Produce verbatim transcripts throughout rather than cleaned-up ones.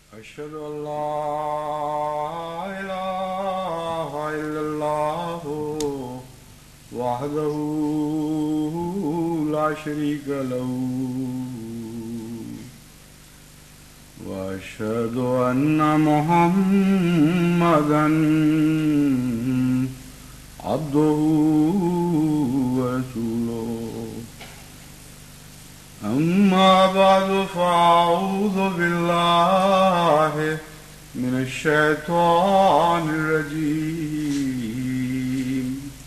أشهد أن لا إله إلا الله وحده لا شريك له وأشهد أن محمدا عبده ورسوله أما بعد فأعوذ بالله من الشيطان الرجيم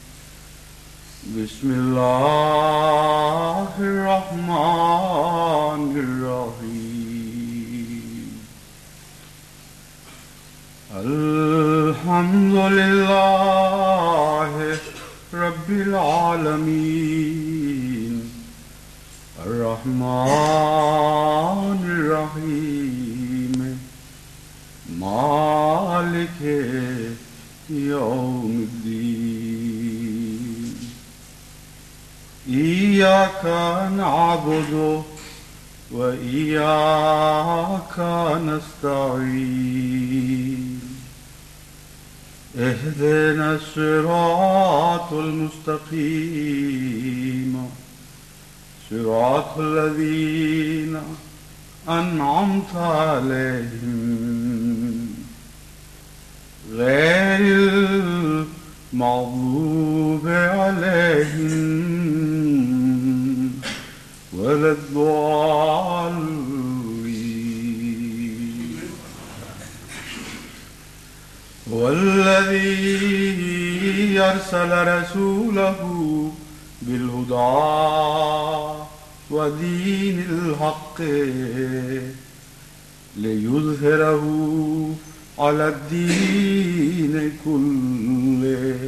بسم الله الرحمن الرحيم الحمد لله رب العالمين الرحمن الرحيم مالك يوم الدين إياك نعبد وإياك نستعين اهدنا الصراط المستقيم صراط الذين أنعمت عليهم غير المغضوب عليهم ولا الضالين والذي أرسل رسوله بالهدى ودين الحق ليظهره على الدين كله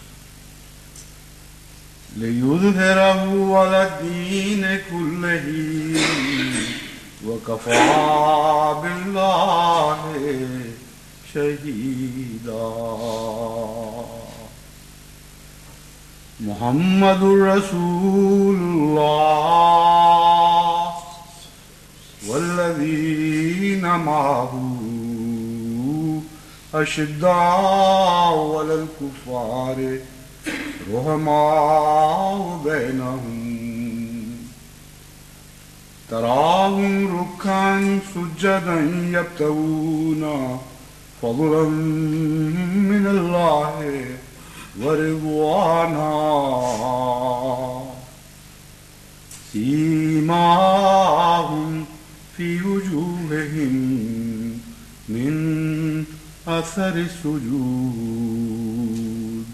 ليظهره على الدين كله وكفى بالله شهيدا محمد رسول الله والذين معه أشداء على الكفار رحماء بينهم تراهم ركعا سجدا يبتغون فضلا من الله ورضوانا سيماهم في وجوههم من أثر السجود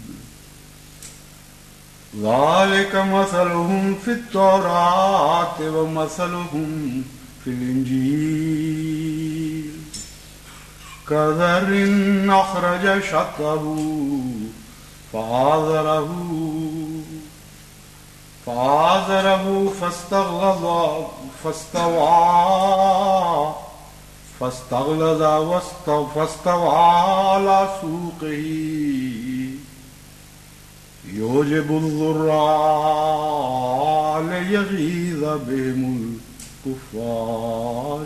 ذلك مثلهم في التوراة ومثلهم في الإنجيل كزرع أخرج شطأه فآزره فآزره فاستغلظ فاستوى فاستغلظ فاستوى على سوقه يوجب الضراء ليغيظ بهم الكفار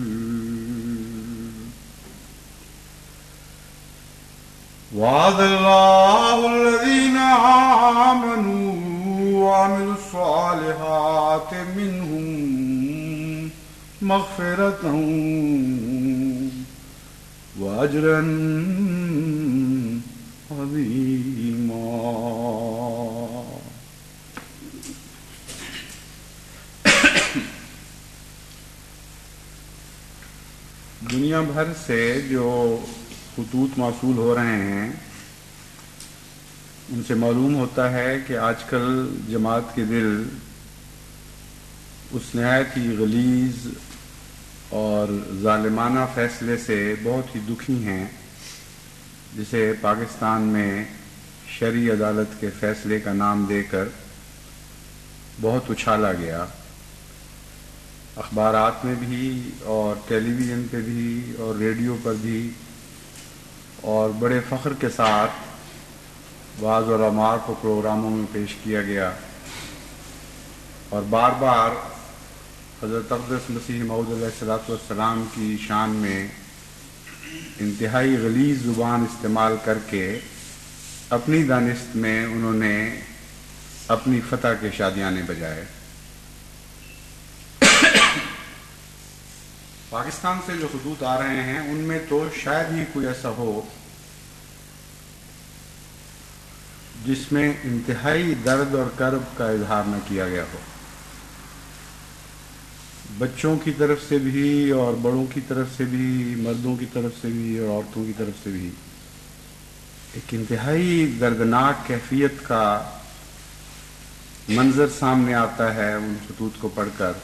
وعد الله الذين آمنوا وعملوا الصالحات منهم مغفرة وأجرا عظيما. دنیا بھر سے جو خطوط موصول ہو رہے ہیں ان سے معلوم ہوتا ہے کہ آج کل جماعت کے دل اس نہایت ہی غلیظ اور ظالمانہ فیصلے سے بہت ہی دکھی ہیں جسے پاکستان میں شرعی عدالت کے فیصلے کا نام دے کر بہت اچھالا گیا. اخبارات میں بھی اور ٹیلی ویژن پہ بھی اور ریڈیو پر بھی اور بڑے فخر کے ساتھ بعض علماء کو پروگراموں میں پیش کیا گیا اور بار بار حضرت اقدس مسیح موعود علیہ الصلوۃ والسلام کی شان میں انتہائی غلیظ زبان استعمال کر کے اپنی دانست میں انہوں نے اپنی فتح کے شادیانے بجائے۔ پاکستان سے جو خطوط آ رہے ہیں ان میں تو شاید ہی کوئی ایسا ہو جس میں انتہائی درد اور کرب کا اظہار نہ کیا گیا ہو، بچوں کی طرف سے بھی اور بڑوں کی طرف سے بھی، مردوں کی طرف سے بھی اور عورتوں کی طرف سے بھی۔ ایک انتہائی دردناک کیفیت کا منظر سامنے آتا ہے ان خطوط کو پڑھ کر۔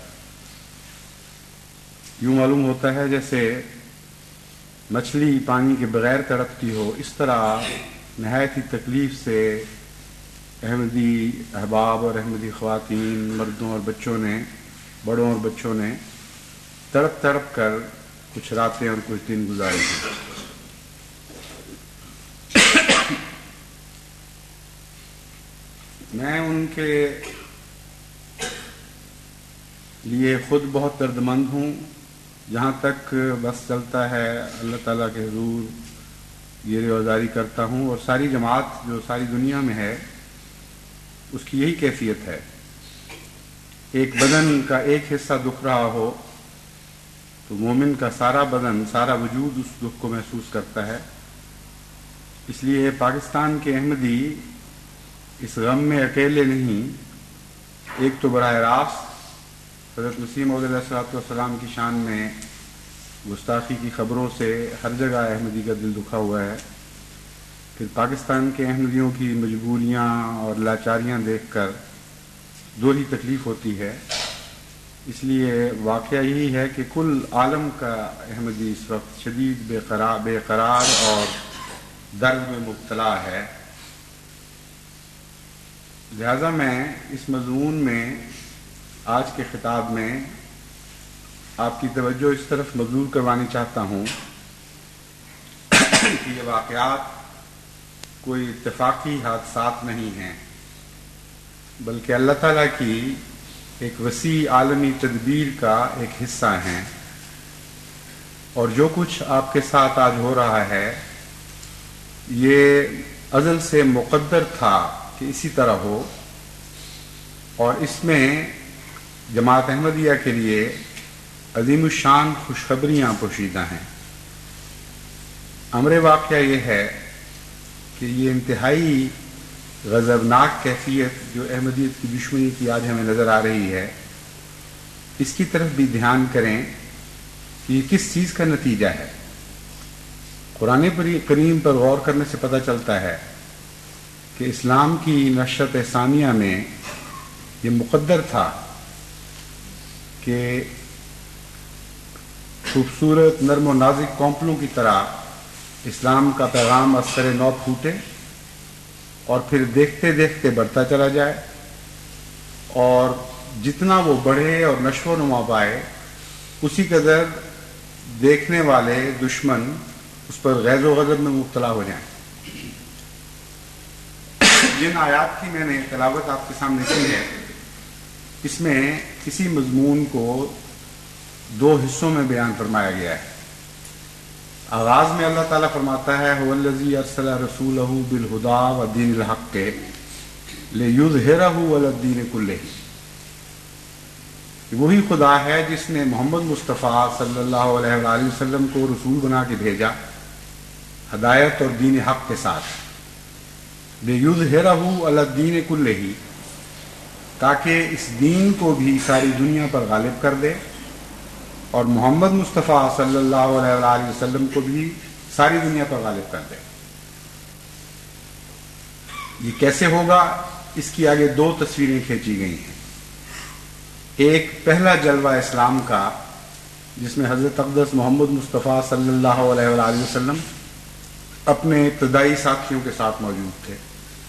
یوں معلوم ہوتا ہے جیسے مچھلی پانی کے بغیر تڑپتی ہو، اس طرح نہایت ہی تکلیف سے احمدی احباب اور احمدی خواتین، مردوں اور بچوں نے، بڑوں اور بچوں نے تڑپ تڑپ کر کچھ راتیں اور کچھ دن گزارے ہیں۔ میں ان کے لیے خود بہت دردمند ہوں، جہاں تک بس چلتا ہے اللہ تعالیٰ کے حضور یہ روزاری کرتا ہوں، اور ساری جماعت جو ساری دنیا میں ہے اس کی یہی کیفیت ہے۔ ایک بدن کا ایک حصہ دکھ رہا ہو تو مومن کا سارا بدن، سارا وجود اس دکھ کو محسوس کرتا ہے۔ اس لیے پاکستان کے احمدی اس غم میں اکیلے نہیں۔ ایک تو براہ راست حضرت مسیح موعود علیہ الصلوۃ والسلام کی شان میں گستاخی کی خبروں سے ہر جگہ احمدی کا دل دکھا ہوا ہے، پھر پاکستان کے احمدیوں کی مجبوریاں اور لاچاریاں دیکھ کر دو ہی تکلیف ہوتی ہے۔ اس لیے واقعہ یہی ہے کہ کل عالم کا احمدی اس وقت شدید بے قرار بے قرار اور درد میں مبتلا ہے۔ لہذا میں اس مضمون میں آج کے خطاب میں آپ کی توجہ اس طرف مبذول کروانی چاہتا ہوں کہ یہ واقعات کوئی اتفاقی حادثات نہیں ہیں، بلکہ اللہ تعالیٰ کی ایک وسیع عالمی تدبیر کا ایک حصہ ہیں، اور جو کچھ آپ کے ساتھ آج ہو رہا ہے یہ ازل سے مقدر تھا کہ اسی طرح ہو، اور اس میں جماعت احمدیہ کے لیے عظیم الشان خوشخبریاں پوشیدہ ہیں۔ امر واقعہ یہ ہے کہ یہ انتہائی غضبناک کیفیت جو احمدیت کی دشمنی کی آج ہمیں نظر آ رہی ہے، اس کی طرف بھی دھیان کریں کہ یہ کس چیز کا نتیجہ ہے۔ قرآن کریم پر غور کرنے سے پتہ چلتا ہے کہ اسلام کی نشأت ثانیہ میں یہ مقدر تھا کہ خوبصورت نرم و نازک کونپلوں کی طرح اسلام کا پیغام از سر نو پھوٹے اور پھر دیکھتے دیکھتے بڑھتا چلا جائے، اور جتنا وہ بڑھے اور نشو و نما پائے اسی قدر دیکھنے والے دشمن اس پر غیظ و غضب میں مبتلا ہو جائیں۔ جن آیات کی میں نے تلاوت آپ کے سامنے کی ہے، اس میں اسی مضمون کو دو حصوں میں بیان فرمایا گیا ہے۔ آغاز میں اللہ تعالیٰ فرماتا ہے هو الذی ارسل رسولہ بالہدی ودین الحق لیظہرہ علی الدین کلہ، وہی خدا ہے جس نے محمد مصطفیٰ صلی اللہ علیہ وآلہ وسلم کو رسول بنا کے بھیجا ہدایت اور دین حق کے ساتھ، لیظہرہ علی الدین کلہ، تاکہ اس دین کو بھی ساری دنیا پر غالب کر دے، اور محمد مصطفیٰ صلی اللہ علیہ وآلہ وسلم کو بھی ساری دنیا پر غالب کر دے۔ یہ کیسے ہوگا؟ اس کی آگے دو تصویریں کھینچی گئی ہیں۔ ایک پہلا جلوہ اسلام کا جس میں حضرت اقدس محمد مصطفیٰ صلی اللہ علیہ وآلہ وسلم اپنے ابتدائی ساتھیوں کے ساتھ موجود تھے۔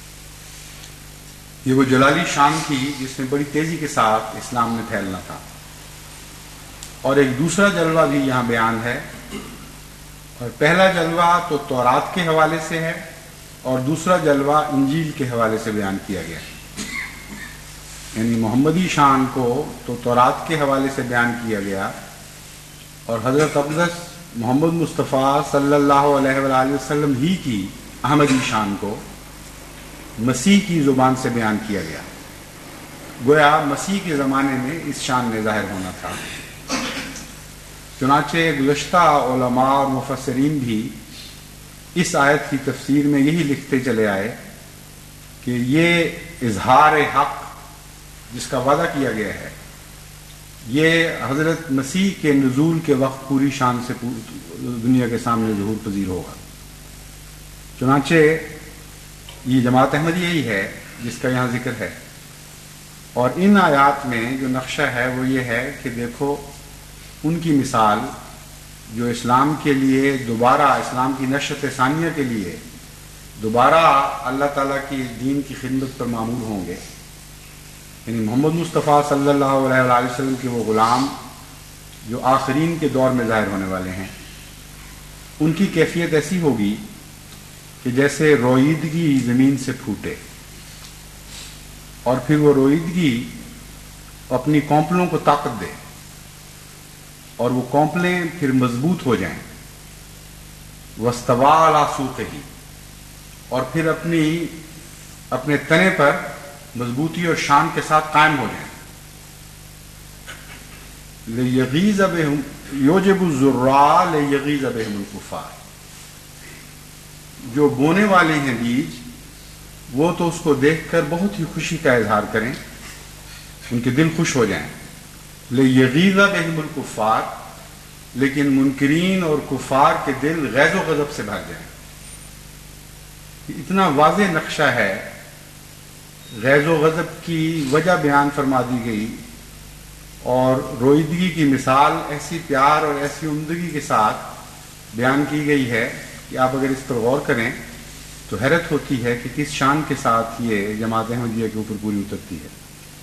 یہ وہ جلالی شان تھی جس میں بڑی تیزی کے ساتھ اسلام نے پھیلنا تھا۔ اور ایک دوسرا جلوہ بھی یہاں بیان ہے، اور پہلا جلوہ تو تورات کے حوالے سے ہے اور دوسرا جلوہ انجیل کے حوالے سے بیان کیا گیا ہے۔ یعنی محمدی شان کو تو تورات کے حوالے سے بیان کیا گیا، اور حضرت اقدس محمد مصطفیٰ صلی اللہ علیہ وآلہ وسلم ہی کی احمدی شان کو مسیح کی زبان سے بیان کیا گیا. گویا مسیح کے زمانے میں اس شان میں ظاہر ہونا تھا. چنانچہ گزشتہ علماء اور مفسرین بھی اس آیت کی تفسیر میں یہی لکھتے چلے آئے کہ یہ اظہار حق جس کا وعدہ کیا گیا ہے یہ حضرت مسیح کے نزول کے وقت پوری شان سے دنیا کے سامنے ظہور پذیر ہوگا. چنانچہ یہ جماعت احمدیہ یہی ہے جس کا یہاں ذکر ہے. اور ان آیات میں جو نقشہ ہے وہ یہ ہے کہ دیکھو ان کی مثال جو اسلام کے لیے دوبارہ اسلام کی نشأت ثانیہ کے لیے دوبارہ اللہ تعالیٰ کی دین کی خدمت پر معمور ہوں گے، یعنی محمد مصطفیٰ صلی اللہ علیہ وآلہ وسلم کے وہ غلام جو آخرین کے دور میں ظاہر ہونے والے ہیں، ان کی کیفیت ایسی ہوگی کہ جیسے رویدگی زمین سے پھوٹے اور پھر وہ رویدگی اپنی کونپلوں کو طاقت دے اور وہ کونپلیں پھر مضبوط ہو جائیں. وَاسْتَوَىٰ عَلَىٰ سُوقِهِ، اور پھر اپنی اپنے تنے پر مضبوطی اور شان کے ساتھ قائم ہو جائیں. لِيَغِيظَ بِهِمْ يُعْجِبُ الزُّرَّاعَ لِيَغِيظَ بِهِمُ الْكُفَّارِ، جو بونے والے ہیں بیج وہ تو اس کو دیکھ کر بہت ہی خوشی کا اظہار کریں، ان کے دل خوش ہو جائیں. لِيَغِيظَ بِهِمُ الْكُفَّارِ، لیکن منکرین اور کفار کے دل غیظ و غضب سے بھر جائیں. اتنا واضح نقشہ ہے. غیظ و غضب کی وجہ بیان فرما دی گئی اور رویدگی کی مثال ایسی پیار اور ایسی عمدگی کے ساتھ بیان کی گئی ہے کہ آپ اگر اس پر غور کریں تو حیرت ہوتی ہے کہ کس شان کے ساتھ یہ جماعت احمدیہ کے اوپر پوری اترتی ہے.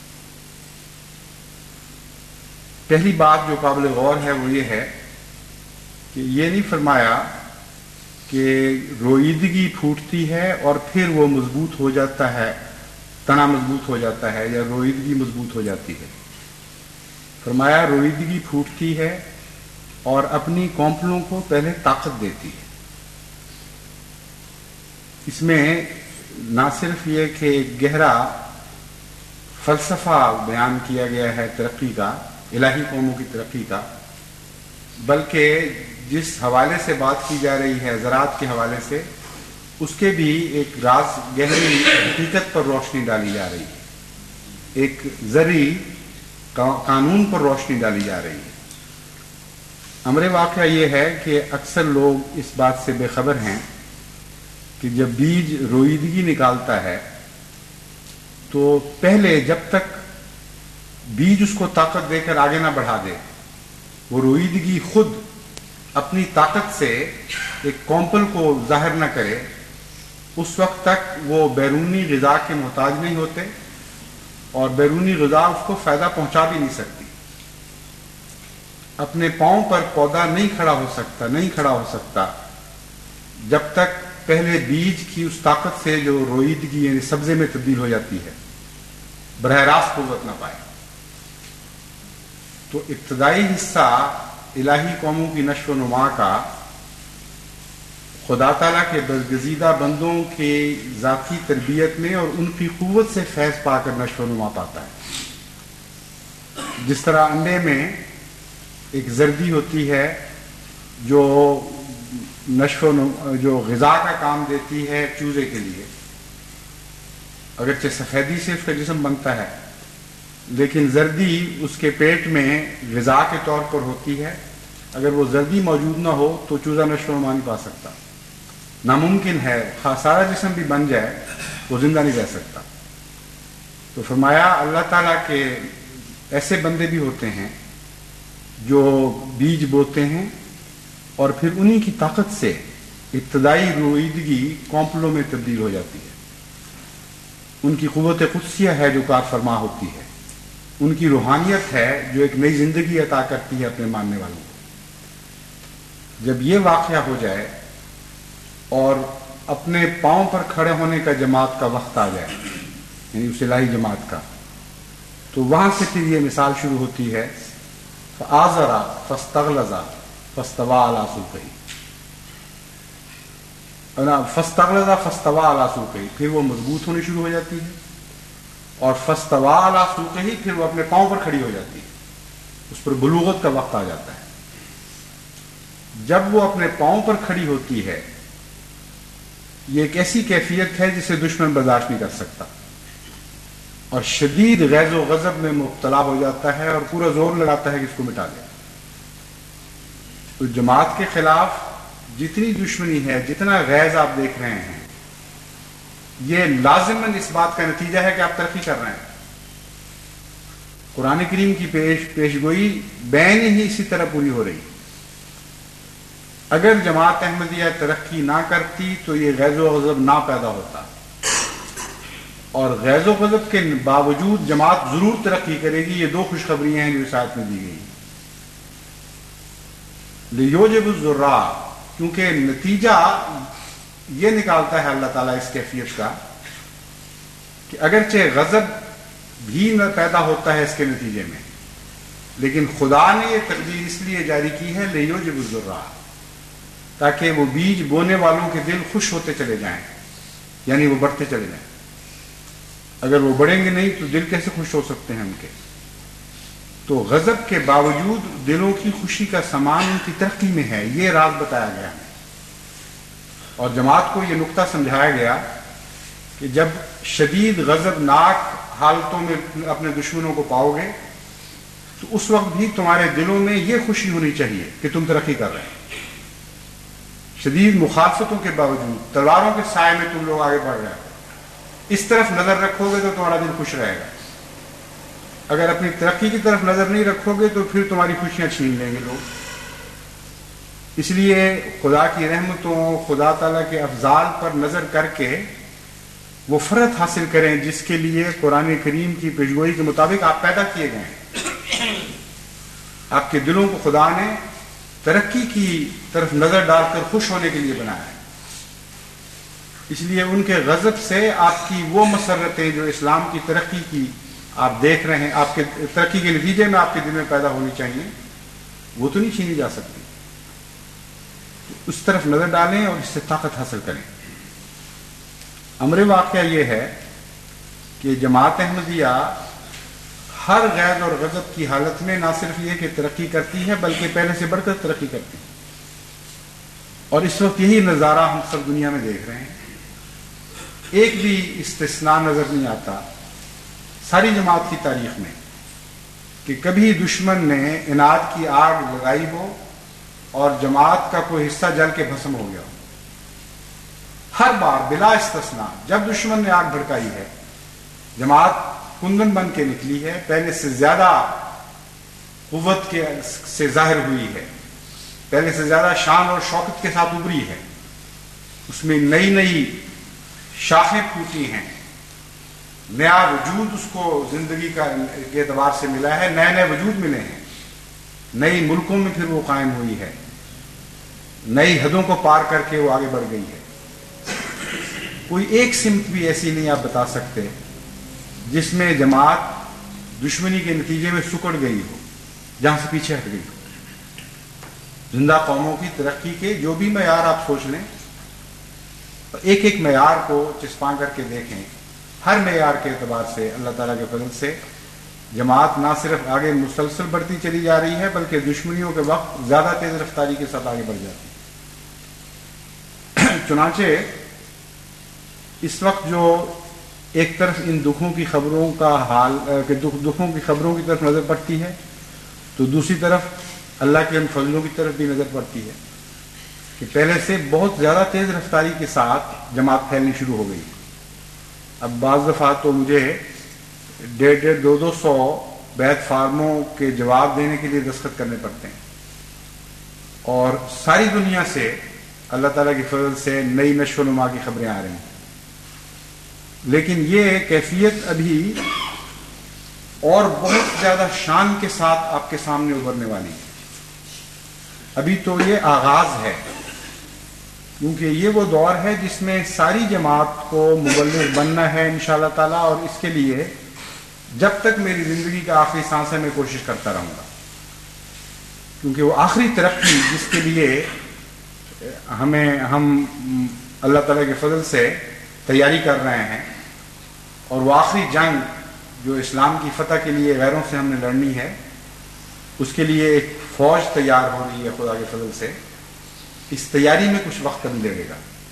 پہلی بات جو قابل غور ہے وہ یہ ہے کہ یہ نہیں فرمایا کہ رویدگی پھوٹتی ہے اور پھر وہ مضبوط ہو جاتا ہے، تنا مضبوط ہو جاتا ہے یا رویدگی مضبوط ہو جاتی ہے. فرمایا رویدگی پھوٹتی ہے اور اپنی کونپلوں کو پہلے طاقت دیتی ہے. اس میں نہ صرف یہ کہ ایک گہرا فلسفہ بیان کیا گیا ہے ترقی کا، الہی قوموں کی ترقی کا، بلکہ جس حوالے سے بات کی جا رہی ہے زراعت کے حوالے سے اس کے بھی ایک راز گہری حقیقت پر روشنی ڈالی جا رہی ہے، ایک زرعی قانون پر روشنی ڈالی جا رہی ہے. امر واقعہ یہ ہے کہ اکثر لوگ اس بات سے بے خبر ہیں کہ جب بیج رویدگی نکالتا ہے تو پہلے جب تک بیج اس کو طاقت دے کر آگے نہ بڑھا دے، وہ رویدگی خود اپنی طاقت سے ایک کونپل کو ظاہر نہ کرے، اس وقت تک وہ بیرونی غذا کے محتاج نہیں ہوتے اور بیرونی غذا اس کو فائدہ پہنچا بھی نہیں سکتی. اپنے پاؤں پر پودا نہیں کھڑا ہو سکتا نہیں کھڑا ہو سکتا جب تک پہلے بیج کی اس طاقت سے جو رویدگی یعنی سبزے میں تبدیل ہو جاتی ہے براہ راست قوت نہ پائے. تو ابتدائی حصہ الہی قوموں کی نشو و نما کا خدا تعالیٰ کے برگزیدہ بندوں کے ذاتی تربیت میں اور ان کی قوت سے فیض پا کر نشو و نما پاتا ہے. جس طرح انڈے میں ایک زردی ہوتی ہے جو نشو و جو غذا کا کام دیتی ہے چوزے کے لیے، اگرچہ سفیدی سے اس کا جسم بنتا ہے لیکن زردی اس کے پیٹ میں غذا کے طور پر ہوتی ہے. اگر وہ زردی موجود نہ ہو تو چوزہ نشو و نما نہیں پا سکتا، ناممکن ہے. سارا جسم بھی بن جائے وہ زندہ نہیں رہ سکتا. تو فرمایا اللہ تعالیٰ کے ایسے بندے بھی ہوتے ہیں جو بیج بوتے ہیں اور پھر انہی کی طاقت سے ابتدائی رویدگی کونپلوں میں تبدیل ہو جاتی ہے. ان کی قوت قدسیہ ہے جو کار فرما ہوتی ہے، ان کی روحانیت ہے جو ایک نئی زندگی عطا کرتی ہے اپنے ماننے والوں کو. جب یہ واقعہ ہو جائے اور اپنے پاؤں پر کھڑے ہونے کا جماعت کا وقت آ جائے، یعنی اس الہی جماعت کا، تو وہاں سے پھر یہ مثال شروع ہوتی ہے. فآزرا فاستغلظا فاستوى علی سوقہ، فاستغلظ فاستوى علی سوقہ، پھر وہ مضبوط ہونی شروع ہو جاتی ہے، اور فاستوى علی سوقہ، پھر وہ اپنے پاؤں پر کھڑی ہو جاتی ہے، اس پر بلوغت کا وقت آ جاتا ہے۔ جب وہ اپنے پاؤں پر کھڑی ہوتی ہے، یہ ایک ایسی کیفیت ہے جسے دشمن برداشت نہیں کر سکتا، اور شدید غیظ و غضب میں مبتلا ہو جاتا ہے اور پورا زور لگاتا ہے کہ اس کو مٹا دے۔ تو جماعت کے خلاف جتنی دشمنی ہے، جتنا غیظ آپ دیکھ رہے ہیں، یہ لازماً اس بات کا نتیجہ ہے کہ آپ ترقی کر رہے ہیں۔ قرآن کریم کی پیش پیشگوئی بین ہی اسی طرح پوری ہو رہی۔ اگر جماعت احمدیہ ترقی نہ کرتی تو یہ غیظ و غضب نہ پیدا ہوتا، اور غیظ و غضب کے باوجود جماعت ضرور ترقی کرے گی۔ یہ دو خوشخبریاں ہیں جو اس آیت میں دی گئی۔ لیوجب الذراء، کیونکہ نتیجہ یہ نکالتا ہے اللہ تعالیٰ اس کیفیت کا کہ اگرچہ غضب بھی نہ پیدا ہوتا ہے اس کے نتیجے میں، لیکن خدا نے یہ تقدیر اس لیے جاری کی ہے لیوجب الذراء، تاکہ وہ بیج بونے والوں کے دل خوش ہوتے چلے جائیں، یعنی وہ بڑھتے چلے جائیں۔ اگر وہ بڑھیں گے نہیں تو دل کیسے خوش ہو سکتے ہیں ان کے؟ تو غضب کے باوجود دلوں کی خوشی کا سامان ان کی ترقی میں ہے، یہ راز بتایا گیا ہے۔ اور جماعت کو یہ نقطہ سمجھایا گیا کہ جب شدید غضب ناک حالتوں میں اپنے دشمنوں کو پاؤ گے تو اس وقت بھی تمہارے دلوں میں یہ خوشی ہونی چاہیے کہ تم ترقی کر رہے ہیں۔ شدید مخالفتوں کے باوجود تلواروں کے سائے میں تم لوگ آگے بڑھ رہے ہو، اس طرف نظر رکھو گے تو تمہارا دل خوش رہے گا۔ اگر اپنی ترقی کی طرف نظر نہیں رکھو گے تو پھر تمہاری خوشیاں چھین لیں گے لوگ۔ اس لیے خدا کی رحمتوں، خدا تعالیٰ کے افضال پر نظر کر کے وہ فرحت حاصل کریں جس کے لیے قرآن کریم کی پیشگوئی کے مطابق آپ پیدا کیے گئے ہیں۔ آپ کے دلوں کو خدا نے ترقی کی طرف نظر ڈال کر خوش ہونے کے لیے بنایا ہے۔ اس لیے ان کے غضب سے آپ کی وہ مسرتیں جو اسلام کی ترقی کی آپ دیکھ رہے ہیں، آپ کے ترقی کے نتیجے میں آپ کے دل میں پیدا ہونی چاہیے، وہ تو نہیں چھینی جا سکتی۔ اس طرف نظر ڈالیں اور اس سے طاقت حاصل کریں۔ امر واقعہ یہ ہے کہ جماعت احمدیہ ہر غیظ اور غضب کی حالت میں نہ صرف یہ کہ ترقی کرتی ہے بلکہ پہلے سے بڑھ کر ترقی کرتی ہے، اور اس وقت یہی نظارہ ہم سب دنیا میں دیکھ رہے ہیں۔ ایک بھی استثناء نظر نہیں آتا ساری جماعت کی تاریخ میں کہ کبھی دشمن نے اناد کی آگ لگائی ہو اور جماعت کا کوئی حصہ جل کے بھسم ہو گیا ہو۔ ہر بار بلا استثناء جب دشمن نے آگ بھڑکائی ہے، جماعت کندن بن کے نکلی ہے، پہلے سے زیادہ قوت کے سے ظاہر ہوئی ہے، پہلے سے زیادہ شان اور شوکت کے ساتھ ابری ہے، اس میں نئی نئی شاخیں پھوٹی ہیں، نیا وجود اس کو زندگی کا کے اعتبار سے ملا ہے، نئے نئے وجود ملے ہیں، نئی ملکوں میں پھر وہ قائم ہوئی ہے، نئی حدوں کو پار کر کے وہ آگے بڑھ گئی ہے۔ کوئی ایک سمت بھی ایسی نہیں آپ بتا سکتے جس میں جماعت دشمنی کے نتیجے میں سکڑ گئی ہو، جہاں سے پیچھے ہٹ گئی ہو۔ زندہ قوموں کی ترقی کے جو بھی معیار آپ سوچ لیں، ایک ایک معیار کو چسپاں کر کے دیکھیں، ہر معیار کے اعتبار سے اللہ تعالیٰ کے فضل سے جماعت نہ صرف آگے مسلسل بڑھتی چلی جا رہی ہے بلکہ دشمنیوں کے وقت زیادہ تیز رفتاری کے ساتھ آگے بڑھ جاتی ہے۔ چنانچہ اس وقت جو ایک طرف ان دکھوں کی خبروں کا حال کہ دکھوں کی خبروں کی طرف نظر پڑتی ہے تو دوسری طرف اللہ کے ان فضلوں کی طرف بھی نظر پڑتی ہے کہ پہلے سے بہت زیادہ تیز رفتاری کے ساتھ جماعت پھیلنی شروع ہو گئی۔ اب بعض دفعہ تو مجھے ڈیڑھ ڈیڑھ دو دو سو بیت فارموں کے جواب دینے کے لیے دستخط کرنے پڑتے ہیں، اور ساری دنیا سے اللہ تعالیٰ کی فضل سے نئی نشو و نما کی خبریں آ رہی ہیں، لیکن یہ کیفیت ابھی اور بہت زیادہ شان کے ساتھ آپ کے سامنے ابھرنے والی ہے۔ ابھی تو یہ آغاز ہے، کیونکہ یہ وہ دور ہے جس میں ساری جماعت کو مبلغ بننا ہے انشاءاللہ تعالیٰ، اور اس کے لیے جب تک میری زندگی کا آخری سانس ہے میں کوشش کرتا رہوں گا۔ کیونکہ وہ آخری ترقی جس کے لیے ہمیں ہم اللہ تعالیٰ کے فضل سے تیاری کر رہے ہیں، اور وہ آخری جنگ جو اسلام کی فتح کے لیے غیروں سے ہم نے لڑنی ہے، اس کے لیے ایک فوج تیار ہو رہی ہے خدا کے فضل سے. اس تیاری میں کچھ وقت بھی لگے گا.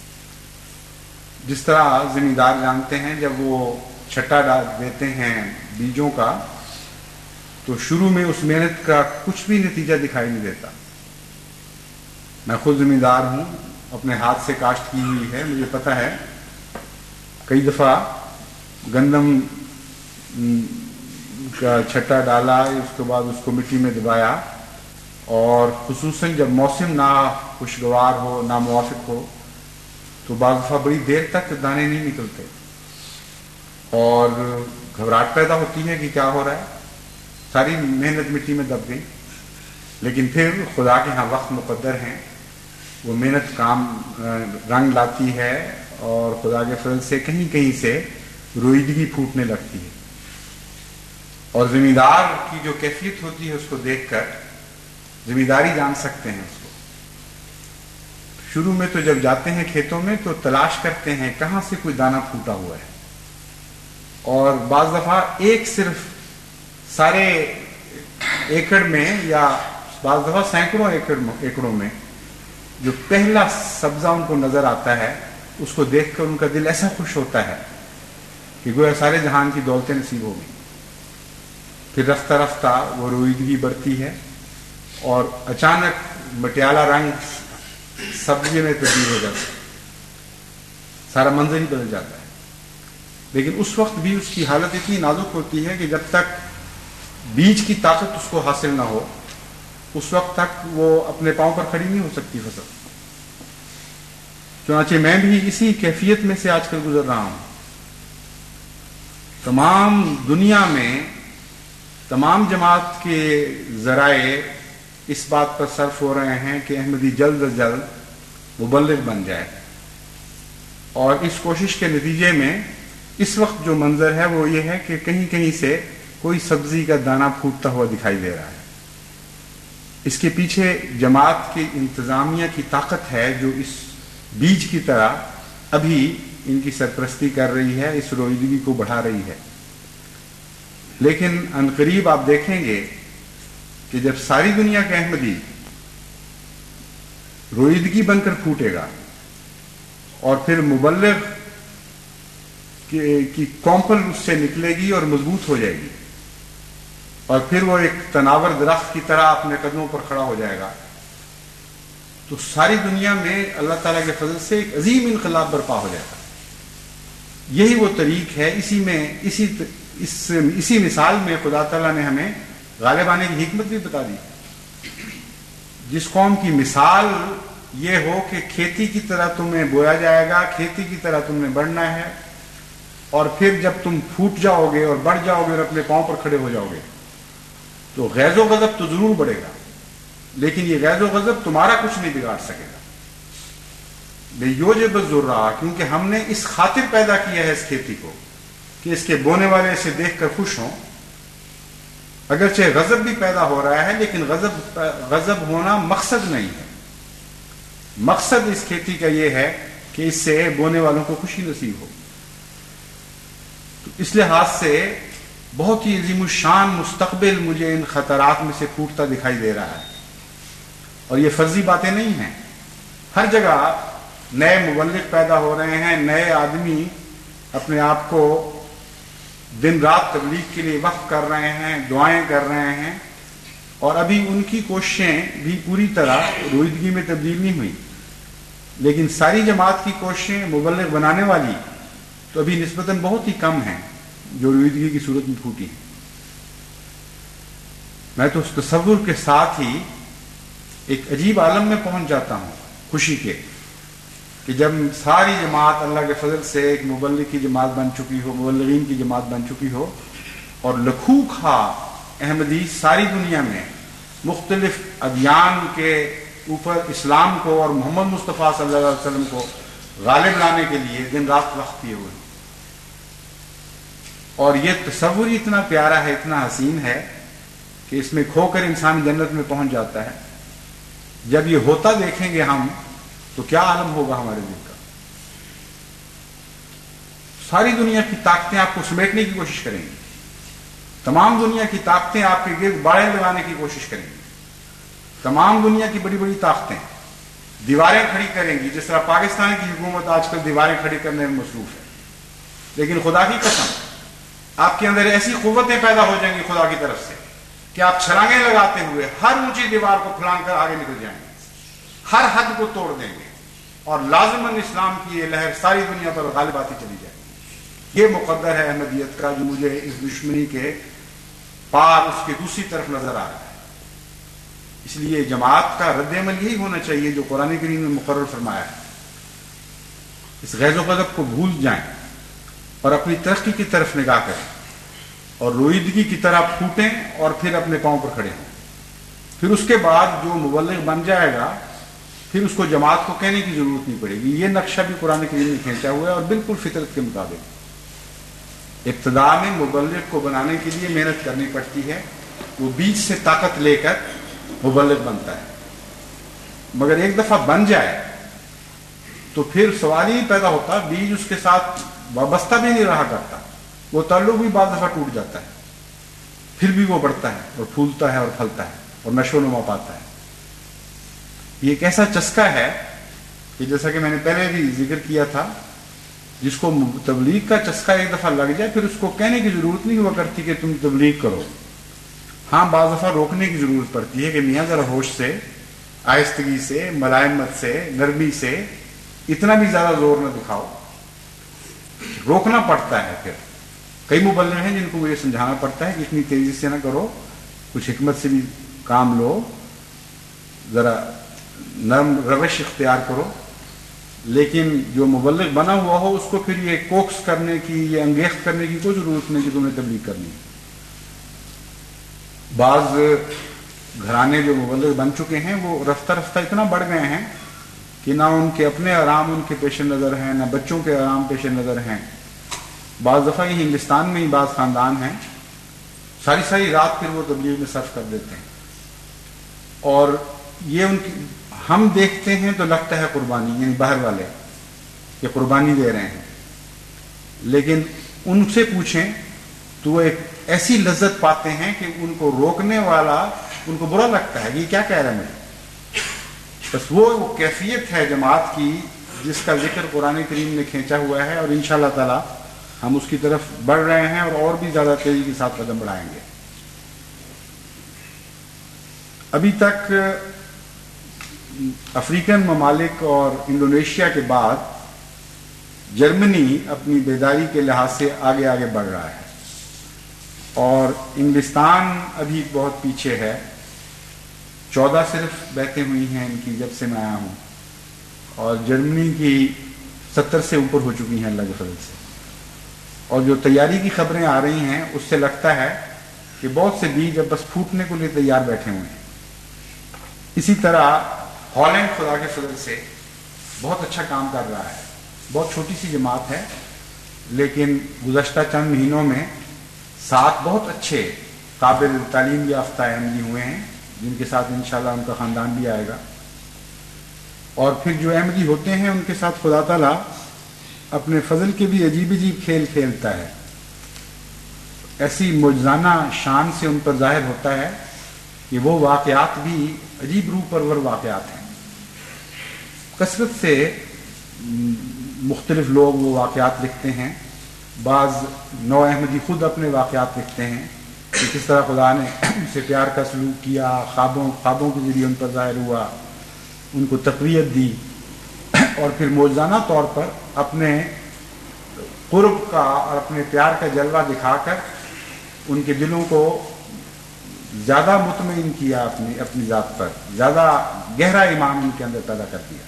جس طرح زمیندار جانتے ہیں جب وہ چھٹا ڈال دیتے ہیں بیجوں کا تو شروع میں اس محنت کا کچھ بھی نتیجہ دکھائی نہیں دیتا. میں خود زمیندار ہوں، اپنے ہاتھ سے کاشت کی ہوئی ہے، مجھے پتہ ہے کئی دفعہ گندم کا چھٹا ڈالا، اس کے بعد اس کو مٹی میں دبایا، اور خصوصاً جب موسم نہ خوشگوار ہو، نہ موافق ہو، تو بعض دفعہ بڑی دیر تک دانے نہیں نکلتے اور گھبراہٹ پیدا ہوتی ہے کہ کیا ہو رہا ہے، ساری محنت مٹی میں دب گئی. لیکن پھر خدا کے ہاں وقت مقدر ہیں، وہ محنت کام رنگ لاتی ہے، اور خدا کے فضل سے کہیں کہیں سے روئیدگی پھوٹنے لگتی ہے. اور زمیندار کی جو کیفیت ہوتی ہے اس کو دیکھ کر زمینداری جان سکتے ہیں اس کو. شروع میں تو جب جاتے ہیں کھیتوں میں تو تلاش کرتے ہیں کہاں سے کوئی دانہ پھوٹا ہوا ہے، اور بعض دفعہ ایک صرف سارے ایکڑ میں یا بعض دفعہ سینکڑوں ایکڑ ایکڑوں میں جو پہلا سبزہ ان کو نظر آتا ہے، اس کو دیکھ کر ان کا دل ایسا خوش ہوتا ہے کہ گویا سارے جہان کی دولتیں نصیب ہو گئی. پھر رفتہ رفتہ وہ روئیدگی بڑھتی ہے اور اچانک مٹیالہ رنگ سبزی میں تبدیل ہو جاتا ہے، سارا منظر ہی بدل جاتا ہے. لیکن اس وقت بھی اس کی حالت اتنی نازک ہوتی ہے کہ جب تک بیج کی طاقت اس کو حاصل نہ ہو اس وقت تک وہ اپنے پاؤں پر کھڑی نہیں ہو سکتی فصل. چنانچہ میں بھی اسی کیفیت میں سے آج کل گزر رہا ہوں. تمام دنیا میں تمام جماعت کے ذرائع اس بات پر صرف ہو رہے ہیں کہ احمدی جلد از جلد مبلغ بن جائے، اور اس کوشش کے نتیجے میں اس وقت جو منظر ہے وہ یہ ہے کہ کہیں کہیں سے کوئی سبزی کا دانہ پھوٹتا ہوا دکھائی دے رہا ہے. اس کے پیچھے جماعت کی انتظامیہ کی طاقت ہے جو اس بیج کی طرح ابھی ان کی سرپرستی کر رہی ہے، اس روئیدگی کو بڑھا رہی ہے. لیکن عنقریب آپ دیکھیں گے کہ جب ساری دنیا کے احمدی روئیدگی بن کر پھوٹے گا اور پھر مبلغ کی کومپل اس سے نکلے گی اور مضبوط ہو جائے گی، اور پھر وہ ایک تناور درخت کی طرح اپنے قدموں پر کھڑا ہو جائے گا، تو ساری دنیا میں اللہ تعالیٰ کے فضل سے ایک عظیم انقلاب برپا ہو جائے گا. یہی وہ طریق ہے. اسی میں اسی اس اسی مثال میں خدا تعالیٰ نے ہمیں غالب آنے کی حکمت بھی بتا دی. جس قوم کی مثال یہ ہو کہ کھیتی کی طرح تمہیں بویا جائے گا، کھیتی کی طرح تم نے بڑھنا ہے، اور پھر جب تم پھوٹ جاؤ گے اور بڑھ جاؤ گے اور اپنے پاؤں پر کھڑے ہو جاؤ گے تو غیظ و غضب تو ضرور بڑھے گا، لیکن یہ غیظ و غضب تمہارا کچھ نہیں بگاڑ سکے گا. لیوجب الذرا، کیونکہ ہم نے اس خاطر پیدا کیا ہے اس کھیتی کو کہ اس کے بونے والے اسے دیکھ کر خوش ہوں. اگرچہ غضب بھی پیدا ہو رہا ہے لیکن غضب غضب ہونا مقصد نہیں ہے. مقصد اس کھیتی کا یہ ہے کہ اس سے بونے والوں کو خوشی نصیب ہو. تو اس لحاظ سے بہت ہی عظیم الشان مستقبل مجھے ان خطرات میں سے پھوٹتا دکھائی دے رہا ہے. اور یہ فرضی باتیں نہیں ہیں. ہر جگہ نئے مبلغ پیدا ہو رہے ہیں، نئے آدمی اپنے آپ کو دن رات تبلیغ کے لیے وقف کر رہے ہیں، دعائیں کر رہے ہیں، اور ابھی ان کی کوششیں بھی پوری طرح روئیدگی میں تبدیل نہیں ہوئی. لیکن ساری جماعت کی کوششیں مبلغ بنانے والی تو ابھی نسبتاً بہت ہی کم ہیں جو روئیدگی کی صورت میں پھوٹی ہیں. میں تو اس تصور کے ساتھ ہی ایک عجیب عالم میں پہنچ جاتا ہوں خوشی کے کہ جب ساری جماعت اللہ کے فضل سے ایک مبلغ کی جماعت بن چکی ہو، مبلغین کی جماعت بن چکی ہو، اور لکھو کھا احمدی ساری دنیا میں مختلف ادیان کے اوپر اسلام کو اور محمد مصطفیٰ صلی اللہ علیہ وسلم کو غالب لانے کے لیے دن رات وقت کیے ہوئے. اور یہ تصور اتنا پیارا ہے، اتنا حسین ہے کہ اس میں کھو کر انسان جنت میں پہنچ جاتا ہے. جب یہ ہوتا دیکھیں گے ہم تو کیا عالم ہوگا ہمارے دل کا. ساری دنیا کی طاقتیں آپ کو سمیٹنے کی کوشش کریں گی, تمام دنیا کی طاقتیں آپ کے گرد باڑیں لگانے کی کوشش کریں گی, تمام دنیا کی بڑی بڑی طاقتیں دیواریں کھڑی کریں گی, جس طرح پاکستان کی حکومت آج کل دیواریں کھڑی کرنے میں مصروف ہے. لیکن خدا کی قسم آپ کے اندر ایسی قوتیں پیدا ہو جائیں گی خدا کی طرف سے کہ آپ چھلانگیں لگاتے ہوئے ہر اونچی دیوار کو پھلانگ کر آگے نکل جائیں گے, ہر حد کو توڑ دیں گے, اور لازماً اسلام کی یہ لہر ساری دنیا پر غالب آتی چلی جائے گی. یہ مقدر ہے احمدیت کا جو مجھے اس دشمنی کے پار اس کے دوسری طرف نظر آ رہا ہے. اس لیے جماعت کا رد عمل یہی ہونا چاہیے جو قرآن کریم میں مقرر فرمایا ہے. اس غیظ و غضب کو بھول جائیں اور اپنی ترقی کی طرف نگاہ کریں اور رویدگی کی طرح پھوٹیں اور پھر اپنے پاؤں پر کھڑے ہوں. پھر اس کے بعد جو مبلغ بن جائے گا پھر اس کو جماعت کو کہنے کی ضرورت نہیں پڑے گی. یہ نقشہ بھی قرآن کریم میں کھینچا ہوا ہے اور بالکل فطرت کے مطابق. ابتدا میں مبلغ کو بنانے کے لیے محنت کرنی پڑتی ہے, وہ بیچ سے طاقت لے کر مبلغ بنتا ہے. مگر ایک دفعہ بن جائے تو پھر سوال ہی پیدا ہوتا, بیج اس کے ساتھ وابستہ بھی نہیں رہا کرتا, وہ تعلق بھی بعض دفعہ ٹوٹ جاتا ہے, پھر بھی وہ بڑھتا ہے اور پھولتا ہے اور پھلتا ہے اور نشو و نما پاتا ہے. یہ ایک ایسا چسکا ہے کہ جیسا کہ میں نے پہلے بھی ذکر کیا تھا, جس کو تبلیغ کا چسکا ایک دفعہ لگ جائے پھر اس کو کہنے کی ضرورت نہیں ہوا کرتی کہ تم تبلیغ کرو. ہاں بعض دفعہ روکنے کی ضرورت پڑتی ہے کہ میاں ذرا ہوش سے, آہستگی سے, ملائمت سے, نرمی سے, اتنا بھی زیادہ زور نہ دکھاؤ. روکنا پڑتا ہے. پھر کئی مبلغ ہیں جن کو مجھے سمجھانا پڑتا ہے کہ اتنی تیزی سے نہ کرو, کچھ حکمت سے بھی کام لو, ذرا نرم روش اختیار کرو. لیکن جو مبلغ بنا ہوا ہو اس کو پھر یہ کوکس کرنے کی, یہ انگیخت کرنے کی کوئی ضرورت نہیں کہ تم نے تبلیغ کرنی ہے. بعض گھرانے جو مبلغ بن چکے ہیں وہ رفتہ رفتہ اتنا بڑھ گئے ہیں کہ نہ ان کے اپنے آرام ان کے پیش نظر ہیں, نہ بچوں کے آرام پیش نظر ہیں. بعض دفعہ یہ ہندوستان میں ہی بعض خاندان ہیں, ساری ساری رات پھر وہ تبلیغ میں صرف کر دیتے ہیں. اور یہ ان کی ہم دیکھتے ہیں تو لگتا ہے قربانی, یعنی باہر والے یہ قربانی دے رہے ہیں, لیکن ان سے پوچھیں تو وہ ایک ایسی لذت پاتے ہیں کہ ان کو روکنے والا ان کو برا لگتا ہے کہ یہ کیا کہہ رہا ہے مجھے. بس وہ کیفیت ہے جماعت کی جس کا ذکر قرآن کریم نے کھینچا ہوا ہے, اور انشاءاللہ تعالی ہم اس کی طرف بڑھ رہے ہیں اور اور بھی زیادہ تیزی کے ساتھ قدم بڑھائیں گے. ابھی تک افریقن ممالک اور انڈونیشیا کے بعد جرمنی اپنی بیداری کے لحاظ سے آگے آگے بڑھ رہا ہے, اور انگلستان ابھی بہت پیچھے ہے. چودہ صرف بیعتیں ہوئی ہیں ان کی جب سے میں آیا ہوں, اور جرمنی کی ستر سے اوپر ہو چکی ہیں اللہ کے فضل سے. اور جو تیاری کی خبریں آ رہی ہیں اس سے لگتا ہے کہ بہت سے بیج اب بس پھوٹنے کو لیے تیار بیٹھے ہوئے ہیں. اسی طرح ہالینڈ خدا کے فضل سے بہت اچھا کام کر رہا ہے. بہت چھوٹی سی جماعت ہے, لیکن گزشتہ چند مہینوں میں سات بہت اچھے قابل تعلیم یافتہ احمدی ہوئے ہیں, جن کے ساتھ انشاءاللہ ان کا خاندان بھی آئے گا. اور پھر جو احمدی ہوتے ہیں ان کے ساتھ خدا تعالیٰ اپنے فضل کے بھی عجیب عجیب کھیل کھیلتا ہے. ایسی معجزانہ شان سے ان پر ظاہر ہوتا ہے کہ وہ واقعات بھی عجیب روح پرور واقعات ہیں. کثرت سے مختلف لوگ وہ واقعات لکھتے ہیں. بعض نو احمدی خود اپنے واقعات لکھتے ہیں کہ کس طرح خدا نے ان سے پیار کا سلوک کیا, خوابوں خوابوں کے ذریعے ان پر ظاہر ہوا, ان کو تقویت دی, اور پھر معجزانہ طور پر اپنے قرب کا اور اپنے پیار کا جلوہ دکھا کر ان کے دلوں کو زیادہ مطمئن کیا, اپنی اپنی ذات پر زیادہ گہرا ایمان ان کے اندر پیدا کر دیا.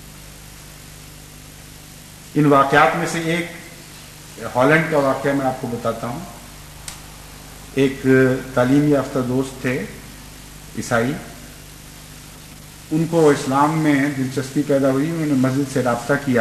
ان واقعات میں سے ایک ہالینڈ کا واقعہ میں آپ کو بتاتا ہوں. ایک تعلیم یافتہ دوست تھے عیسائی, ان کو اسلام میں دلچسپی پیدا ہوئی, انہوں نے مسجد سے رابطہ کیا,